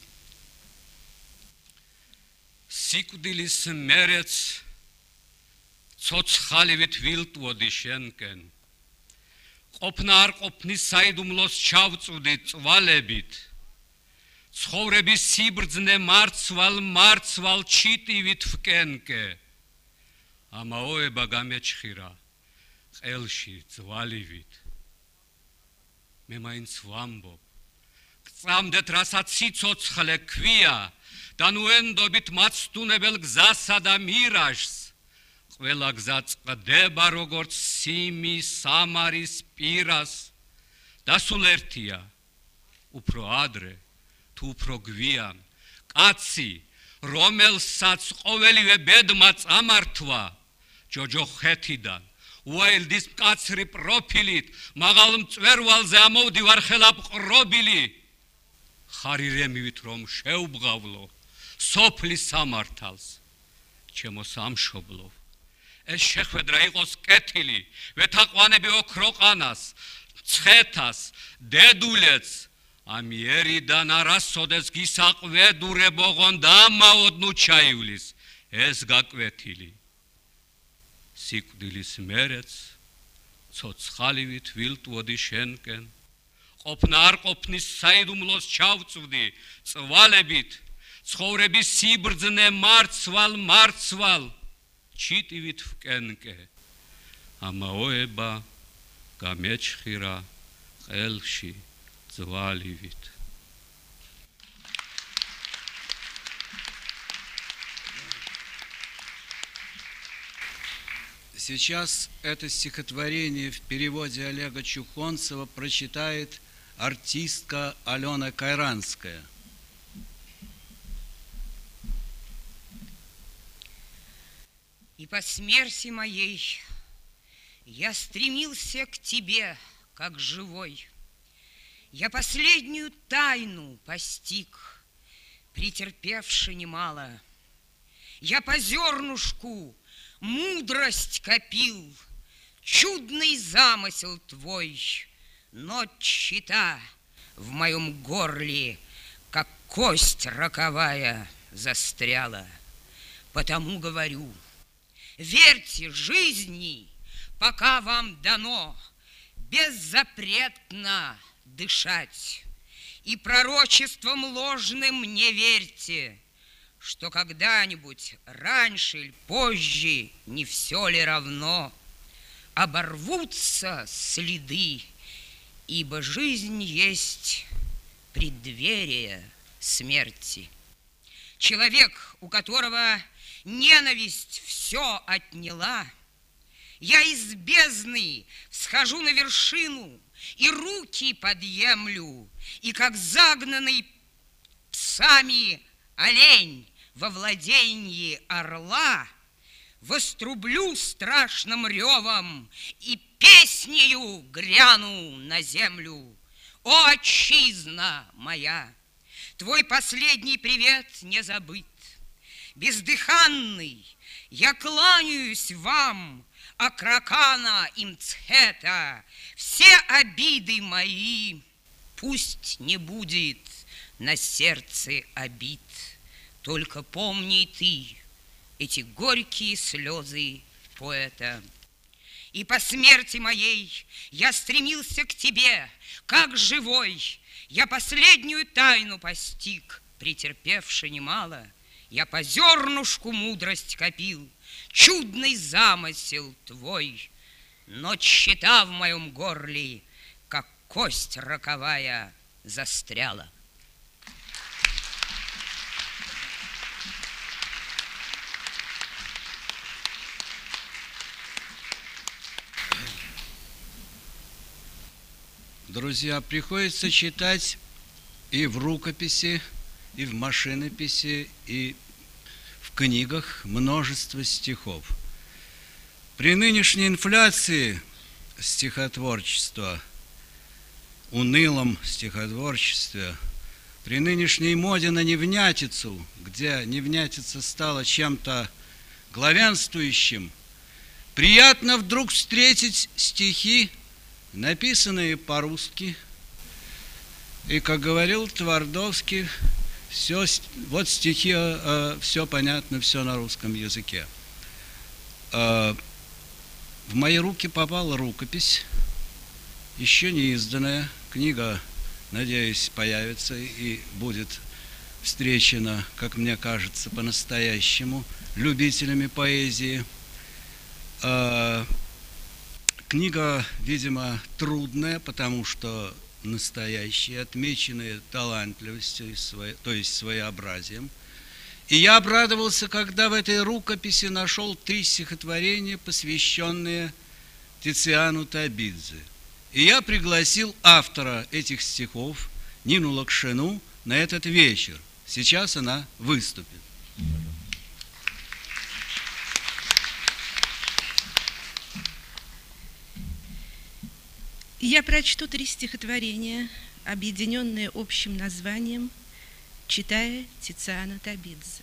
Сикудилис мерец, цоცხალივით ვილტვოდი შენკენ. ყოფნა არ ყოფნის საიდუმლოს ჩავწვდი წვალებით. ცხოვრების სიბრძნე მარცვალ მარცვალ ჩიტივით ვკენკე. ამაოება გამეჩხირა ყელში ძვალივით. მე მაინც ვამბობ, გწამდეთ რასაც სიცოცხლე ქვია და ნუ ენდობით მაცდუნებელ გზასა და მირაჟს. ყველა გზა წყდება როგორც სიმი სამარის პირას და სულ ერთია, უფრო ადრე თუ უფრო გვიან, კაცი რომელსაც ყოველივე ბედმა წამართვა ჯოჯოხეთიდან უაილდის მკაცრი პროფილით მაღალ მწვერვალზე ამოვდივარ ხელაპყრობილი ხარირემივით რომ შეუბღავლო სოფლის სამართალს ჩემო სამშობლო ეს შეხვედრა იყოს კეთილი ვეთაყვანები ოქროყანას ცხეთას დედულეთს ამიერიდან არასოდეს გისაყვედურებოღონ და ამაოდნუ ჩაივლის ეს გაკვეთილი სიკვდილის მერეც ცოცხალივით ვილტვოდი შენკენ ყოფნა არ ყოფნის საიდუმლოს ჩავწვდი წვალებით ცხოვრების სიბრძნე მარცვალ მარცვალ ჩიტივით ვკენკე ამაოება გამეჩხირა ყელში ძვალივით Сейчас это стихотворение в переводе Олега Чухонцева прочитает артистка Алена Кайранская. И по смерти моей я стремился к тебе, как живой. Я последнюю тайну постиг, претерпевши немало. Я по зернушку мудрость копил, чудный замысел твой, но чета в моем горле, как кость роковая, застряла. Потому говорю, верьте жизни, пока вам дано беззапретно дышать, и пророчеством ложным не верьте, что когда-нибудь раньше или позже, не все ли равно, оборвутся следы, ибо жизнь есть преддверие смерти. Человек, у которого ненависть все отняла, я из бездны схожу на вершину и руки подъемлю, и как загнанный псами олень во владении орла вострублю страшным ревом и песнею гряну на землю. О, отчизна моя, твой последний привет не забыт. Бездыханный я кланяюсь вам, Акракана и Мцхета, все обиды мои, пусть не будет на сердце обид. Только помни ты эти горькие слезы поэта. И по смерти моей я стремился к тебе, как живой. Я последнюю тайну постиг, претерпевши немало. Я по зернушку мудрость копил, чудный замысел твой, но чета в моем горле, как кость роковая, застряла. Друзья, приходится читать и в рукописи, и в машинописи, и в книгах множество стихов. При нынешней инфляции стихотворчества, унылом стихотворчестве, при нынешней моде на невнятицу, где невнятица стала чем-то главенствующим, приятно вдруг встретить стихи, написанные по-русски. И, как говорил Твардовский, все, вот стихи, все понятно, все на русском языке. В мои руки попала рукопись, еще не изданная. Книга, надеюсь, появится и будет встречена, как мне кажется, по-настоящему любителями поэзии. Книга, видимо, трудная, потому что настоящие, отмеченные талантливостью, то есть своеобразием. И я обрадовался, когда в этой рукописи нашел три стихотворения, посвященные Тициану Табидзе. И я пригласил автора этих стихов, Нину Лакшину, на этот вечер. Сейчас она выступит. Я прочту три стихотворения, объединенные общим названием, читая Тициана Табидзе.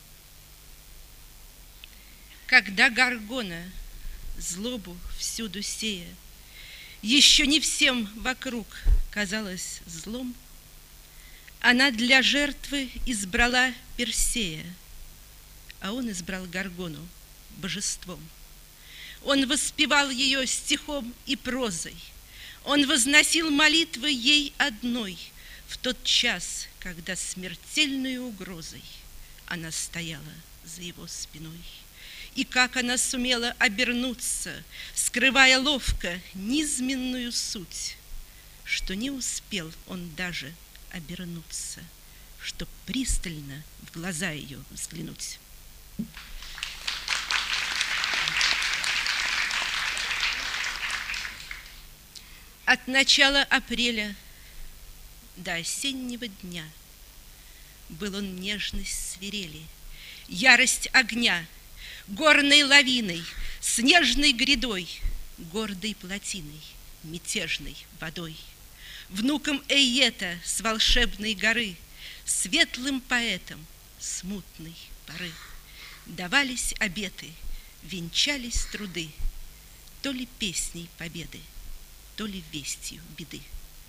Когда Горгона, злобу всюду сея, еще не всем вокруг казалось злом, она для жертвы избрала Персея, а он избрал Горгону божеством. Он воспевал ее стихом и прозой, он возносил молитвы ей одной в тот час, когда смертельной угрозой она стояла за его спиной. И как она сумела обернуться, скрывая ловко низменную суть, что не успел он даже обернуться, чтоб пристально в глаза ее взглянуть. От начала апреля до осеннего дня был он нежность свирели, ярость огня, горной лавиной, снежной грядой, гордой плотиной, мятежной водой, внуком Эйета с волшебной горы, светлым поэтом смутной поры. Давались обеты, венчались труды, то ли песней победы, то ли вестью беды.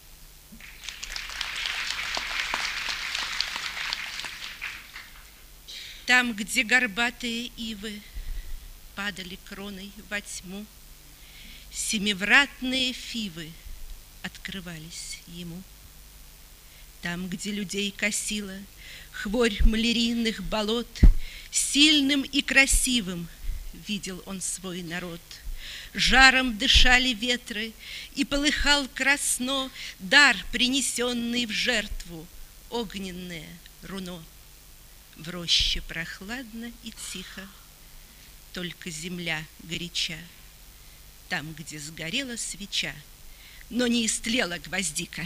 Там, где горбатые ивы падали кроной во тьму, семивратные фивы открывались ему. Там, где людей косила хворь малярийных болот, сильным и красивым видел он свой народ. Жаром дышали ветры, и полыхал красно дар, принесенный в жертву, огненное руно. В роще прохладно и тихо, только земля горяча. Там, где сгорела свеча, но не истлела гвоздика.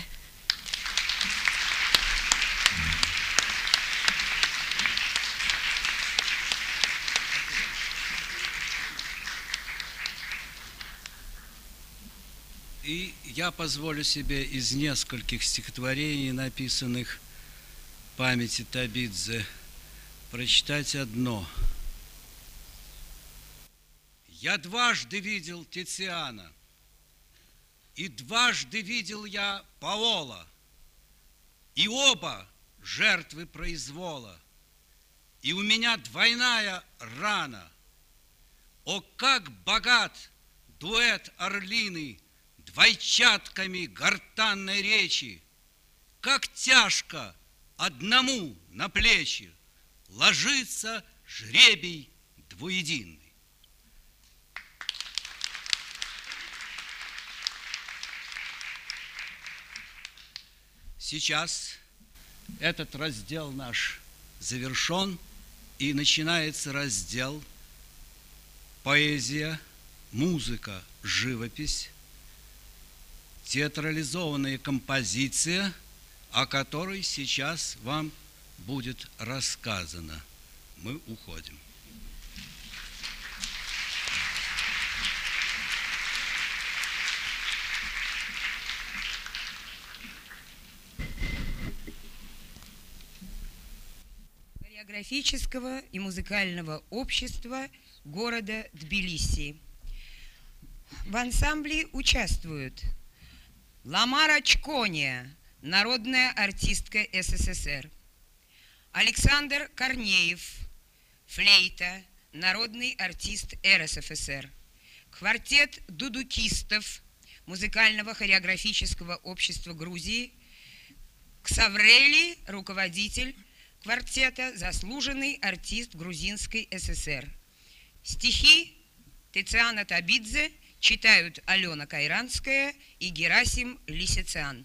И я позволю себе из нескольких стихотворений, написанных в памяти Табидзе, прочитать одно. Я дважды видел Тициана, и дважды видел я Паола, и оба жертвы произвола, и у меня двойная рана. О, как богат дуэт орлиный двойчатками гортанной речи, как тяжко одному на плечи ложится жребий двуединый. Сейчас этот раздел наш завершен, и начинается раздел поэзия, музыка, живопись, театрализованная композиция, о которой сейчас вам будет рассказано. Мы уходим. Хореографического и музыкального общества города Тбилиси. В ансамбле участвуют Ламара Чкония, народная артистка СССР, Александр Корнеев, флейта, народный артист РСФСР, квартет дудукистов музыкального хореографического общества Грузии, Ксаврели, руководитель квартета, заслуженный артист Грузинской ССР. Стихи Тициана Табидзе читают Алена Кайранская и Герасим Лисицян.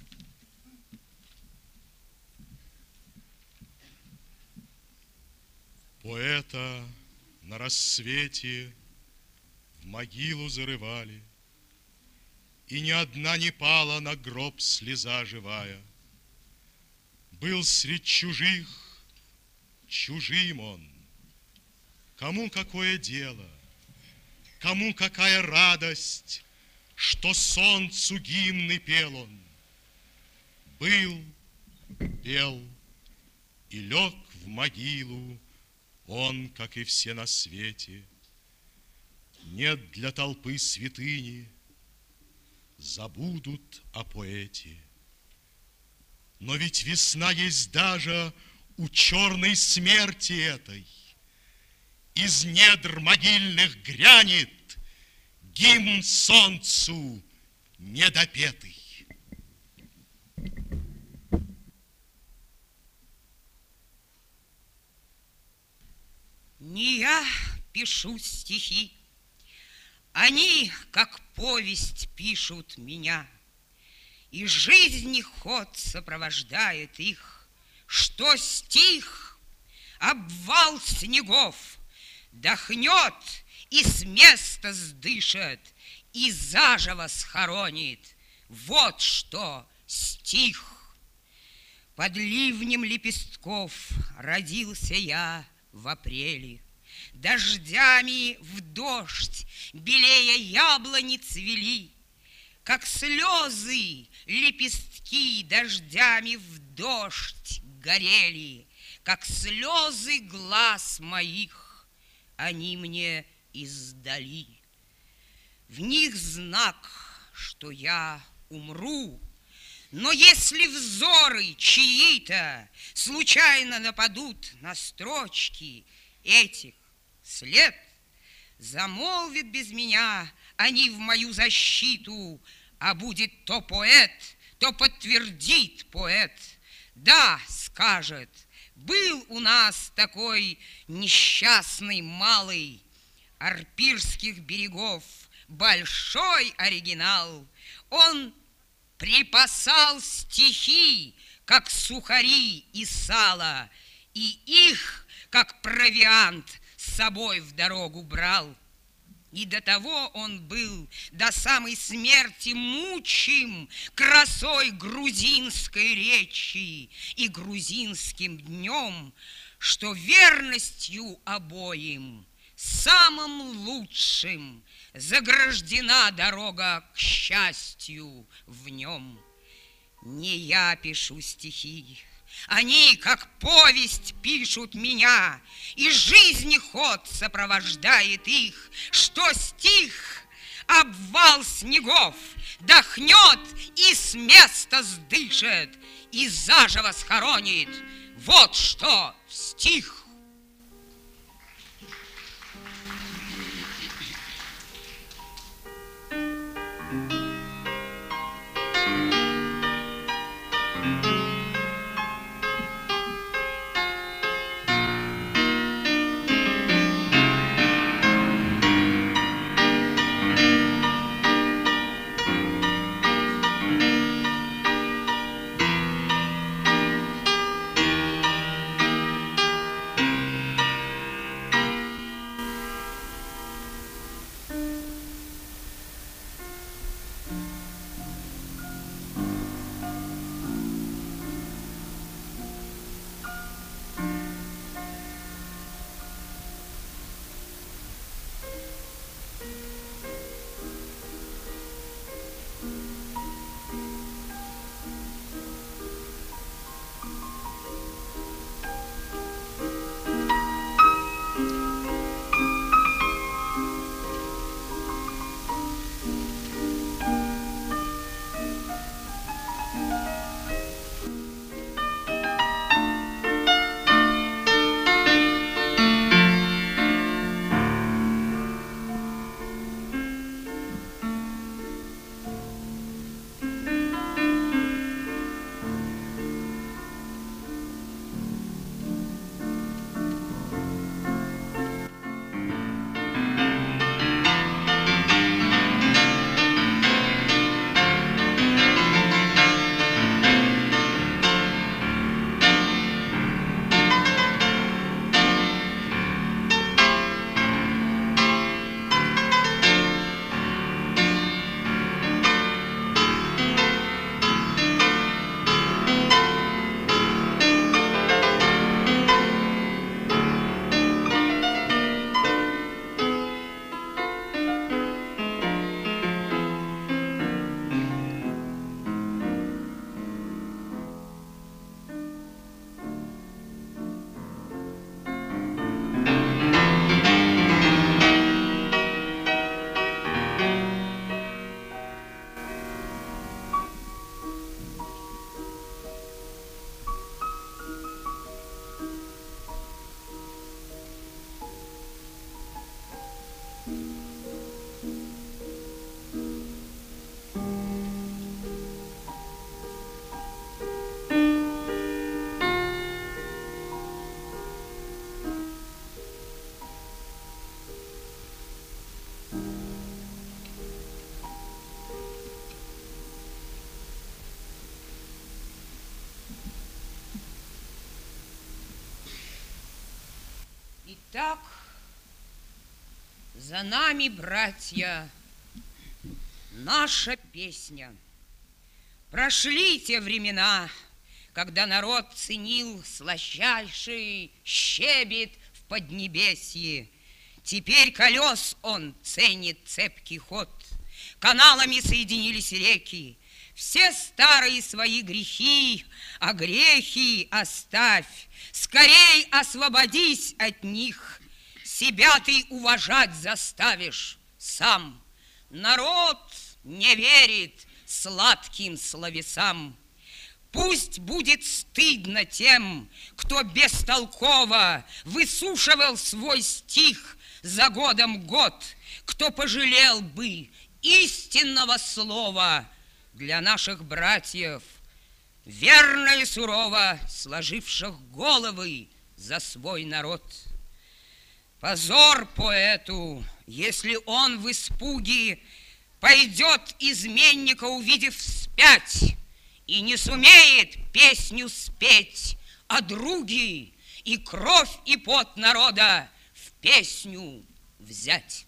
Поэта на рассвете в могилу зарывали, и ни одна не пала на гроб слеза живая. Был средь чужих, чужим он. Кому какое дело, кому какая радость, что солнцу гимны пел он. Был, пел и лег в могилу он, как и все на свете. Нет для толпы святыни, забудут о поэте. Но ведь весна есть даже у черной смерти этой. Из недр могильных грянет гимн солнцу недопетый. Не я пишу стихи, они, как повесть, пишут меня, и жизни ход сопровождает их, что стих, обвал снегов, дохнет и с места сдышит, и заживо схоронит. Вот что стих. Под ливнем лепестков родился я в апреле. Дождями в дождь белея яблони цвели, как слезы лепестки дождями в дождь горели, как слезы глаз моих они мне издали. В них знак, что я умру, но если взоры чьи-то случайно нападут на строчки этих след, замолвят без меня они в мою защиту, а будет то поэт, то подтвердит поэт. Да, скажет, был у нас такой несчастный малый Арпирских берегов, большой оригинал. Он припасал стихи, как сухари и сало, и их, как провиант, с собой в дорогу брал. И до того он был до самой смерти мучим красой грузинской речи и грузинским днем, что верностью обоим, самым лучшим, заграждена дорога к счастью в нем. Не я пишу стихи, они, как повесть, пишут меня, и жизни ход сопровождает их, что стих, обвал снегов, дохнет и с места сдышит, и заживо схоронит. Вот что стих. Так, за нами, братья, наша песня. Прошли те времена, когда народ ценил слащайший щебет в поднебесье. Теперь колес он ценит цепкий ход. Каналами соединились реки. Все старые свои грехи, а грехи оставь. Скорей освободись от них. Себя ты уважать заставишь сам. Народ не верит сладким словесам. Пусть будет стыдно тем, кто бестолково высушивал свой стих за годом год, кто пожалел бы истинного слова для наших братьев, верно и сурово сложивших головы за свой народ. Позор поэту, если он в испуге пойдет изменника, увидев вспять, и не сумеет песню спеть о друге и кровь и пот народа в песню взять.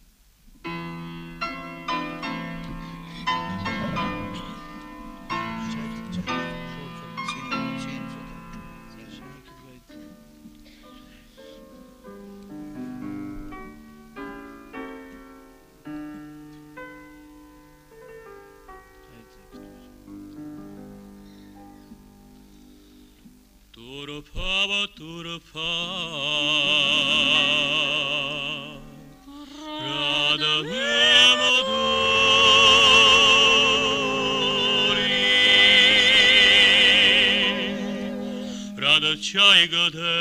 Turpa, turpa, rada vemoduri, rada chai gade,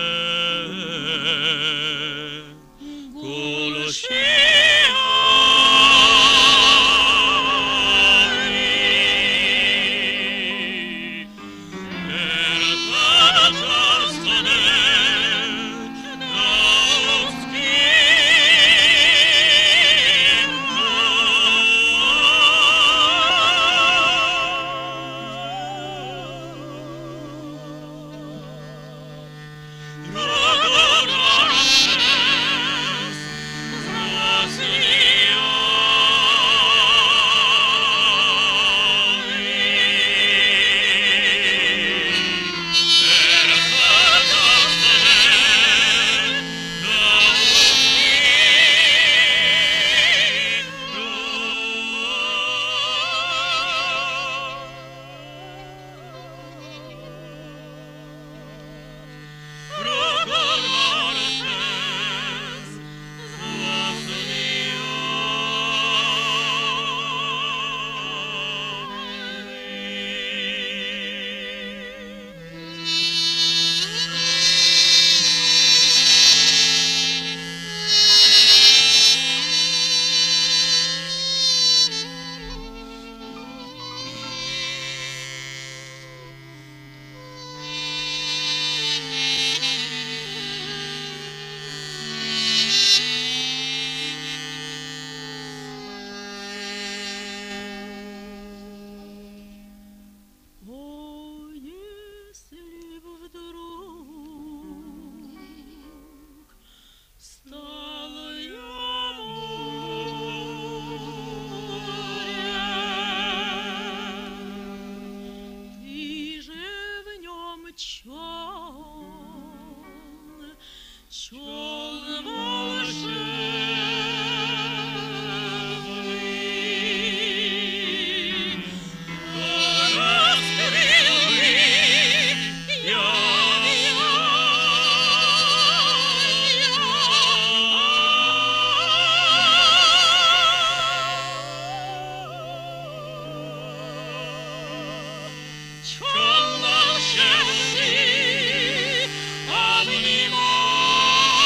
Amnimo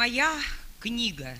Моя книга.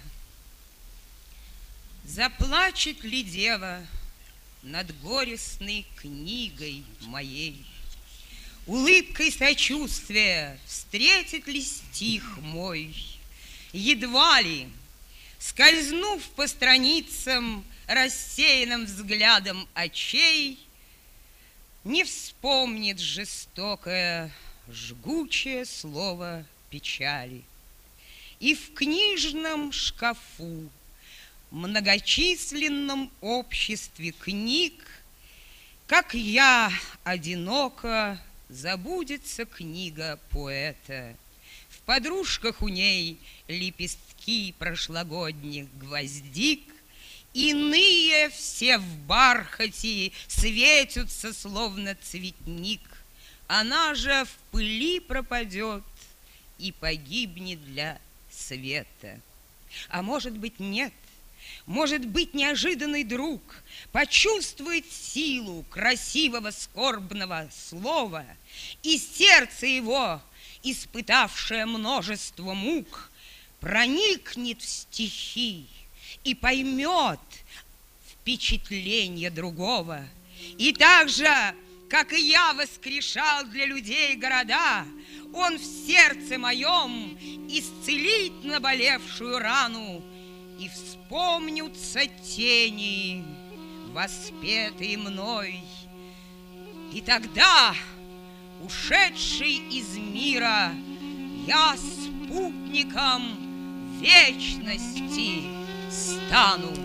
Заплачет ли дева над горестной книгой моей? Улыбкой сочувствия встретит ли стих мой? Едва ли, скользнув по страницам рассеянным взглядом очей, не вспомнит жестокое, жгучее слово печали. И в книжном шкафу, многочисленном обществе книг, как я, одиноко, забудется книга поэта. В подружках у ней лепестки прошлогодних гвоздик, иные все в бархате светятся, словно цветник. Она же в пыли пропадет и погибнет для света. А может быть, нет. Может быть, неожиданный друг почувствует силу красивого скорбного слова, и сердце его, испытавшее множество мук, проникнет в стихи и поймет впечатление другого. И так же, как и я воскрешал для людей города, он в сердце моем исцелит наболевшую рану, и вспомнятся тени, воспетые мной. И тогда, ушедший из мира, я спутником вечности стану.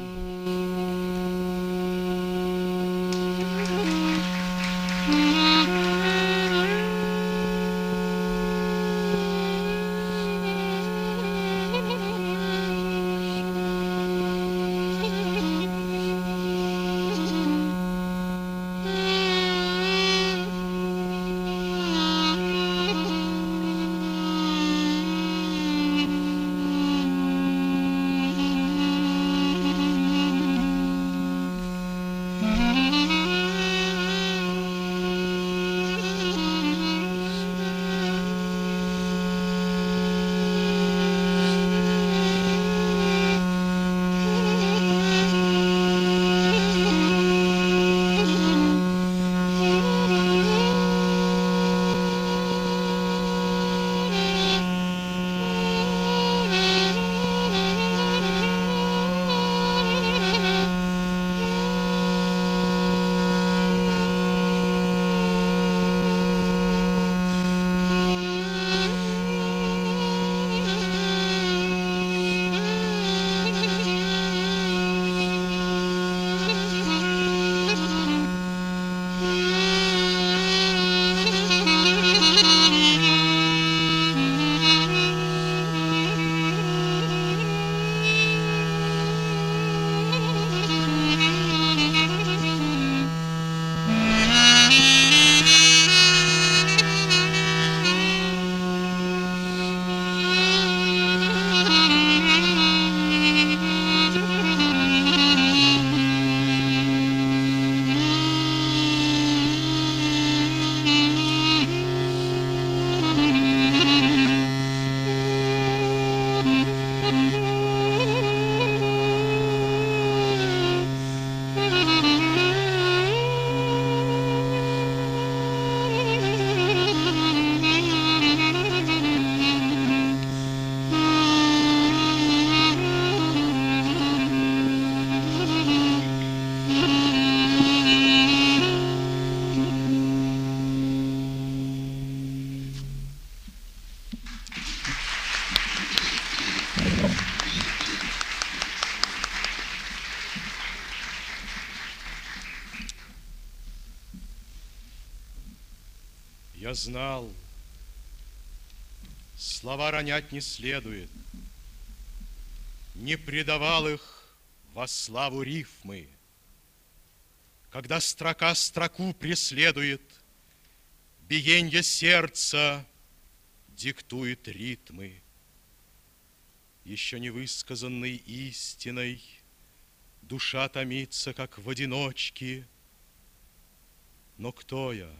Я знал, слова ронять не следует, не предавал их во славу рифмы. Когда строка строку преследует, биенье сердца диктует ритмы. Еще не высказанной истиной душа томится, как в одиночке. Но кто я?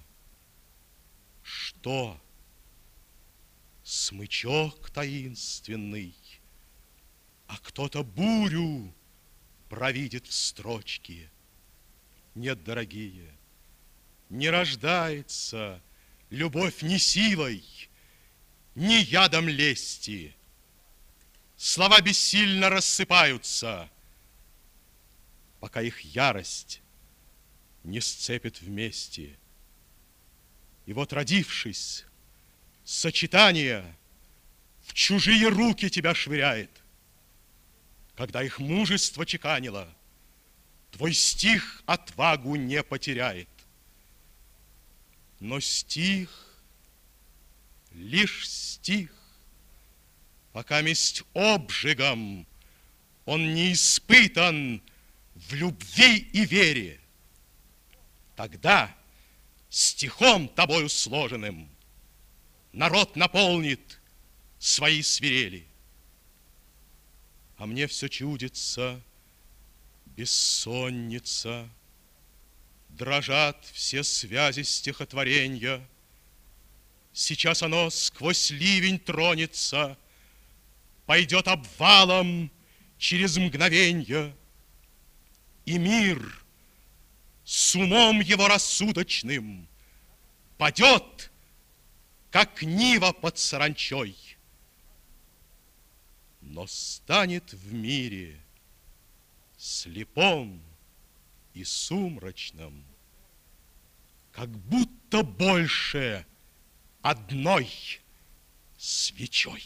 Что? Смычок таинственный, а кто-то бурю провидит в строчке. Нет, дорогие, не рождается любовь ни силой, ни ядом лести. Слова бессильно рассыпаются, пока их ярость не сцепит вместе. И вот, родившись, сочетание в чужие руки тебя швыряет. Когда их мужество чеканило, твой стих отвагу не потеряет. Но стих, лишь стих, пока месть обжигом он не испытан в любви и вере. Тогда стихом тобою сложенным народ наполнит свои свирели. А мне все чудится бессонница, дрожат все связи стихотворенья. Сейчас оно сквозь ливень тронется, пойдет обвалом через мгновенье, и мир с умом его рассудочным падет, как нива под саранчой. Но станет в мире слепом и сумрачном, как будто больше одной свечой.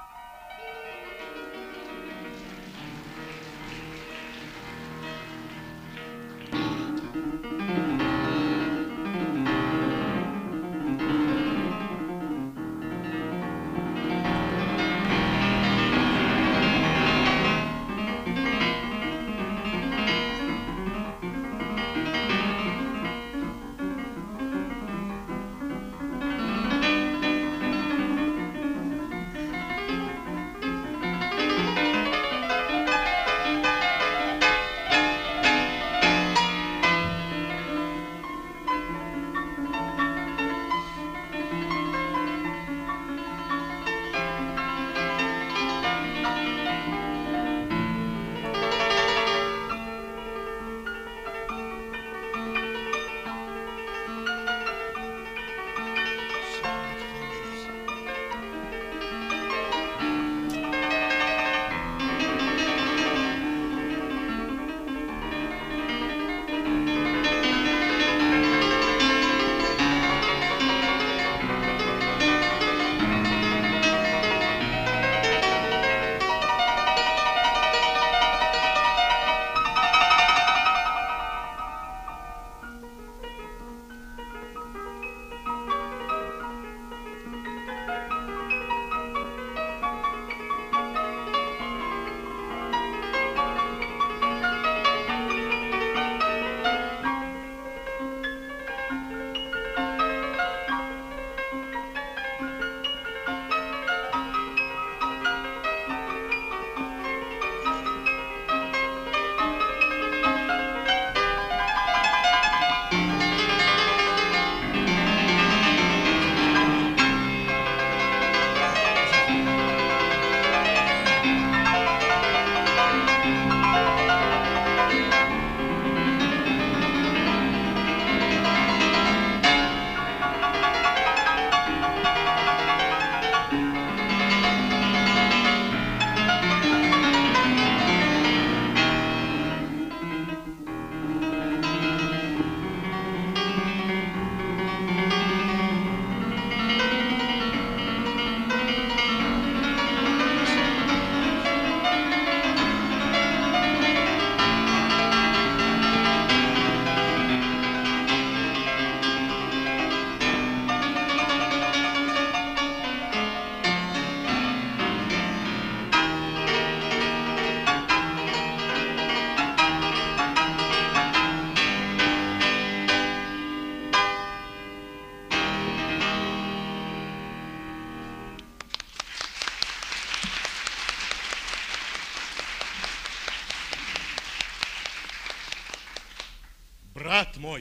Брат мой,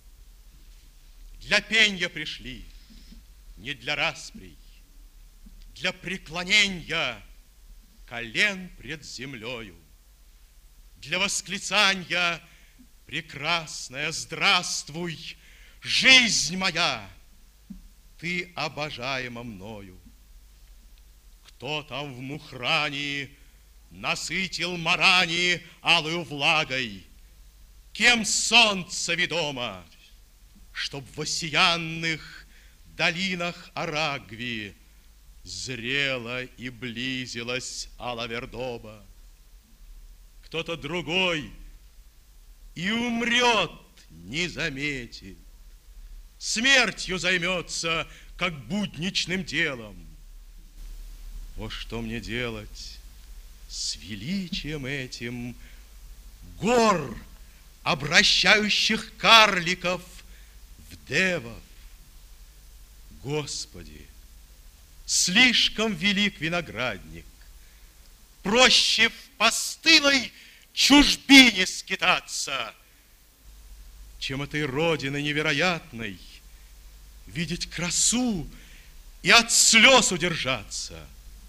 для пенья пришли, не для расприй, для преклонения колен пред землею. Для восклицания прекрасная здравствуй, жизнь моя, ты обожаема мною. Кто там в Мухране насытил Марани алую влагой? Кем солнце ведомо, чтоб в осиянных долинах Арагви зрела и близилась Алавердоба? Кто-то другой и умрет, не заметит, смертью займется, как будничным делом. О, что мне делать с величием этим гор, обращающих карликов в девов? Господи, слишком велик виноградник, проще в постылой чужбине скитаться, чем этой родины невероятной видеть красу и от слез удержаться.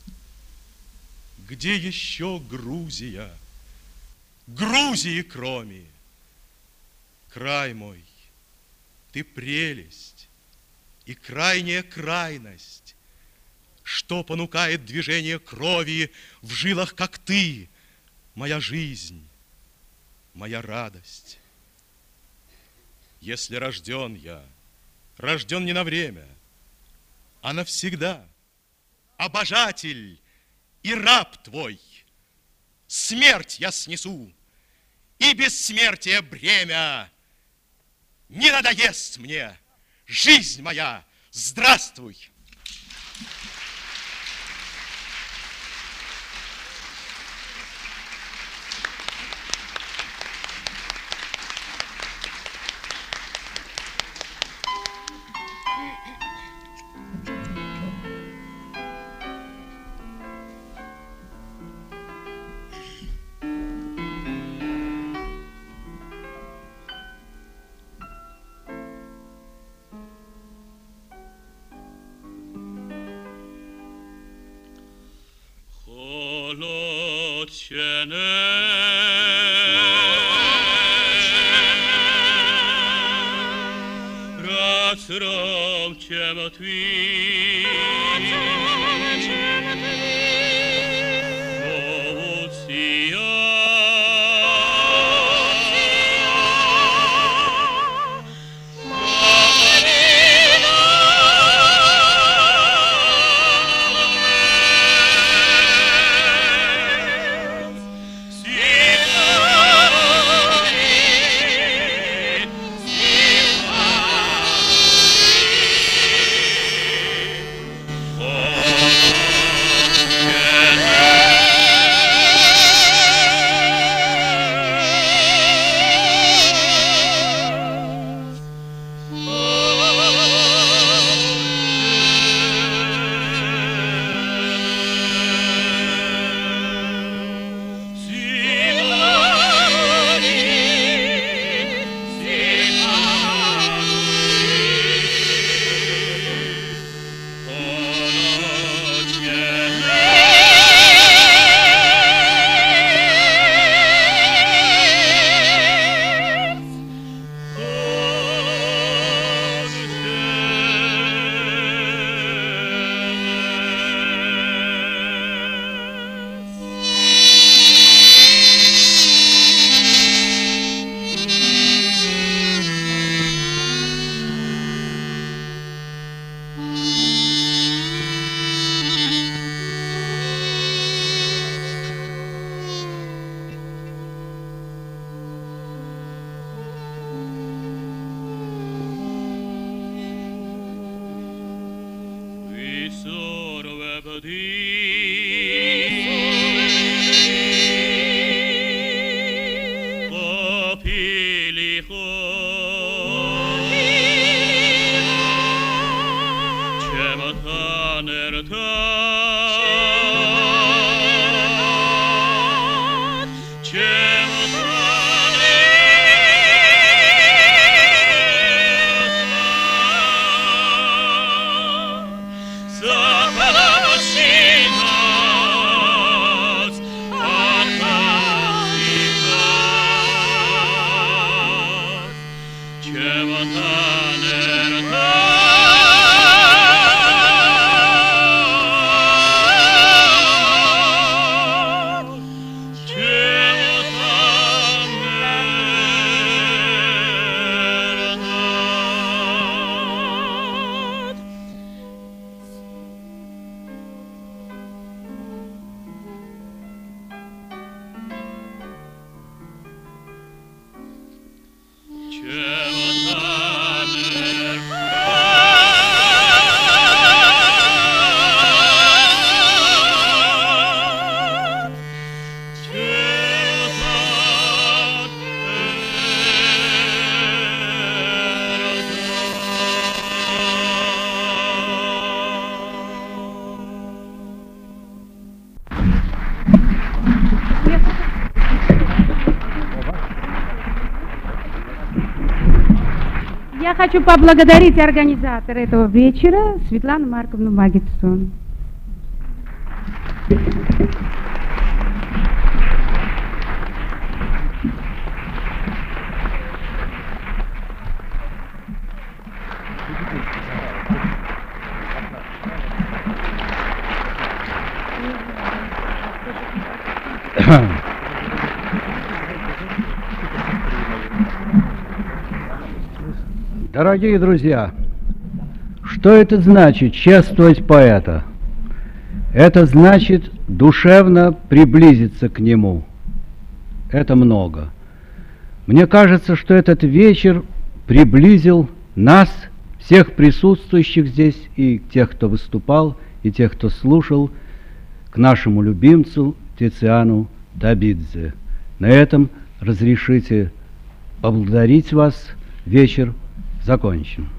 Где еще Грузия? Грузии кроме. Край мой, ты прелесть и крайняя крайность, что понукает движение крови в жилах, как ты, моя жизнь, моя радость. Если рожден я, рожден не на время, а навсегда, обожатель и раб твой, смерть я снесу, и бессмертие бремя не надоест мне. Жизнь моя, здравствуй! Западочина хочу поблагодарить организатора этого вечера Светлану Марковну Магидсон. Дорогие друзья, что это значит чествовать поэта? Это значит душевно приблизиться к нему. Это много. Мне кажется, что этот вечер приблизил нас, всех присутствующих здесь, и тех, кто выступал, и тех, кто слушал, к нашему любимцу Тициану Табидзе. На этом разрешите поблагодарить вас. Вечер закончен.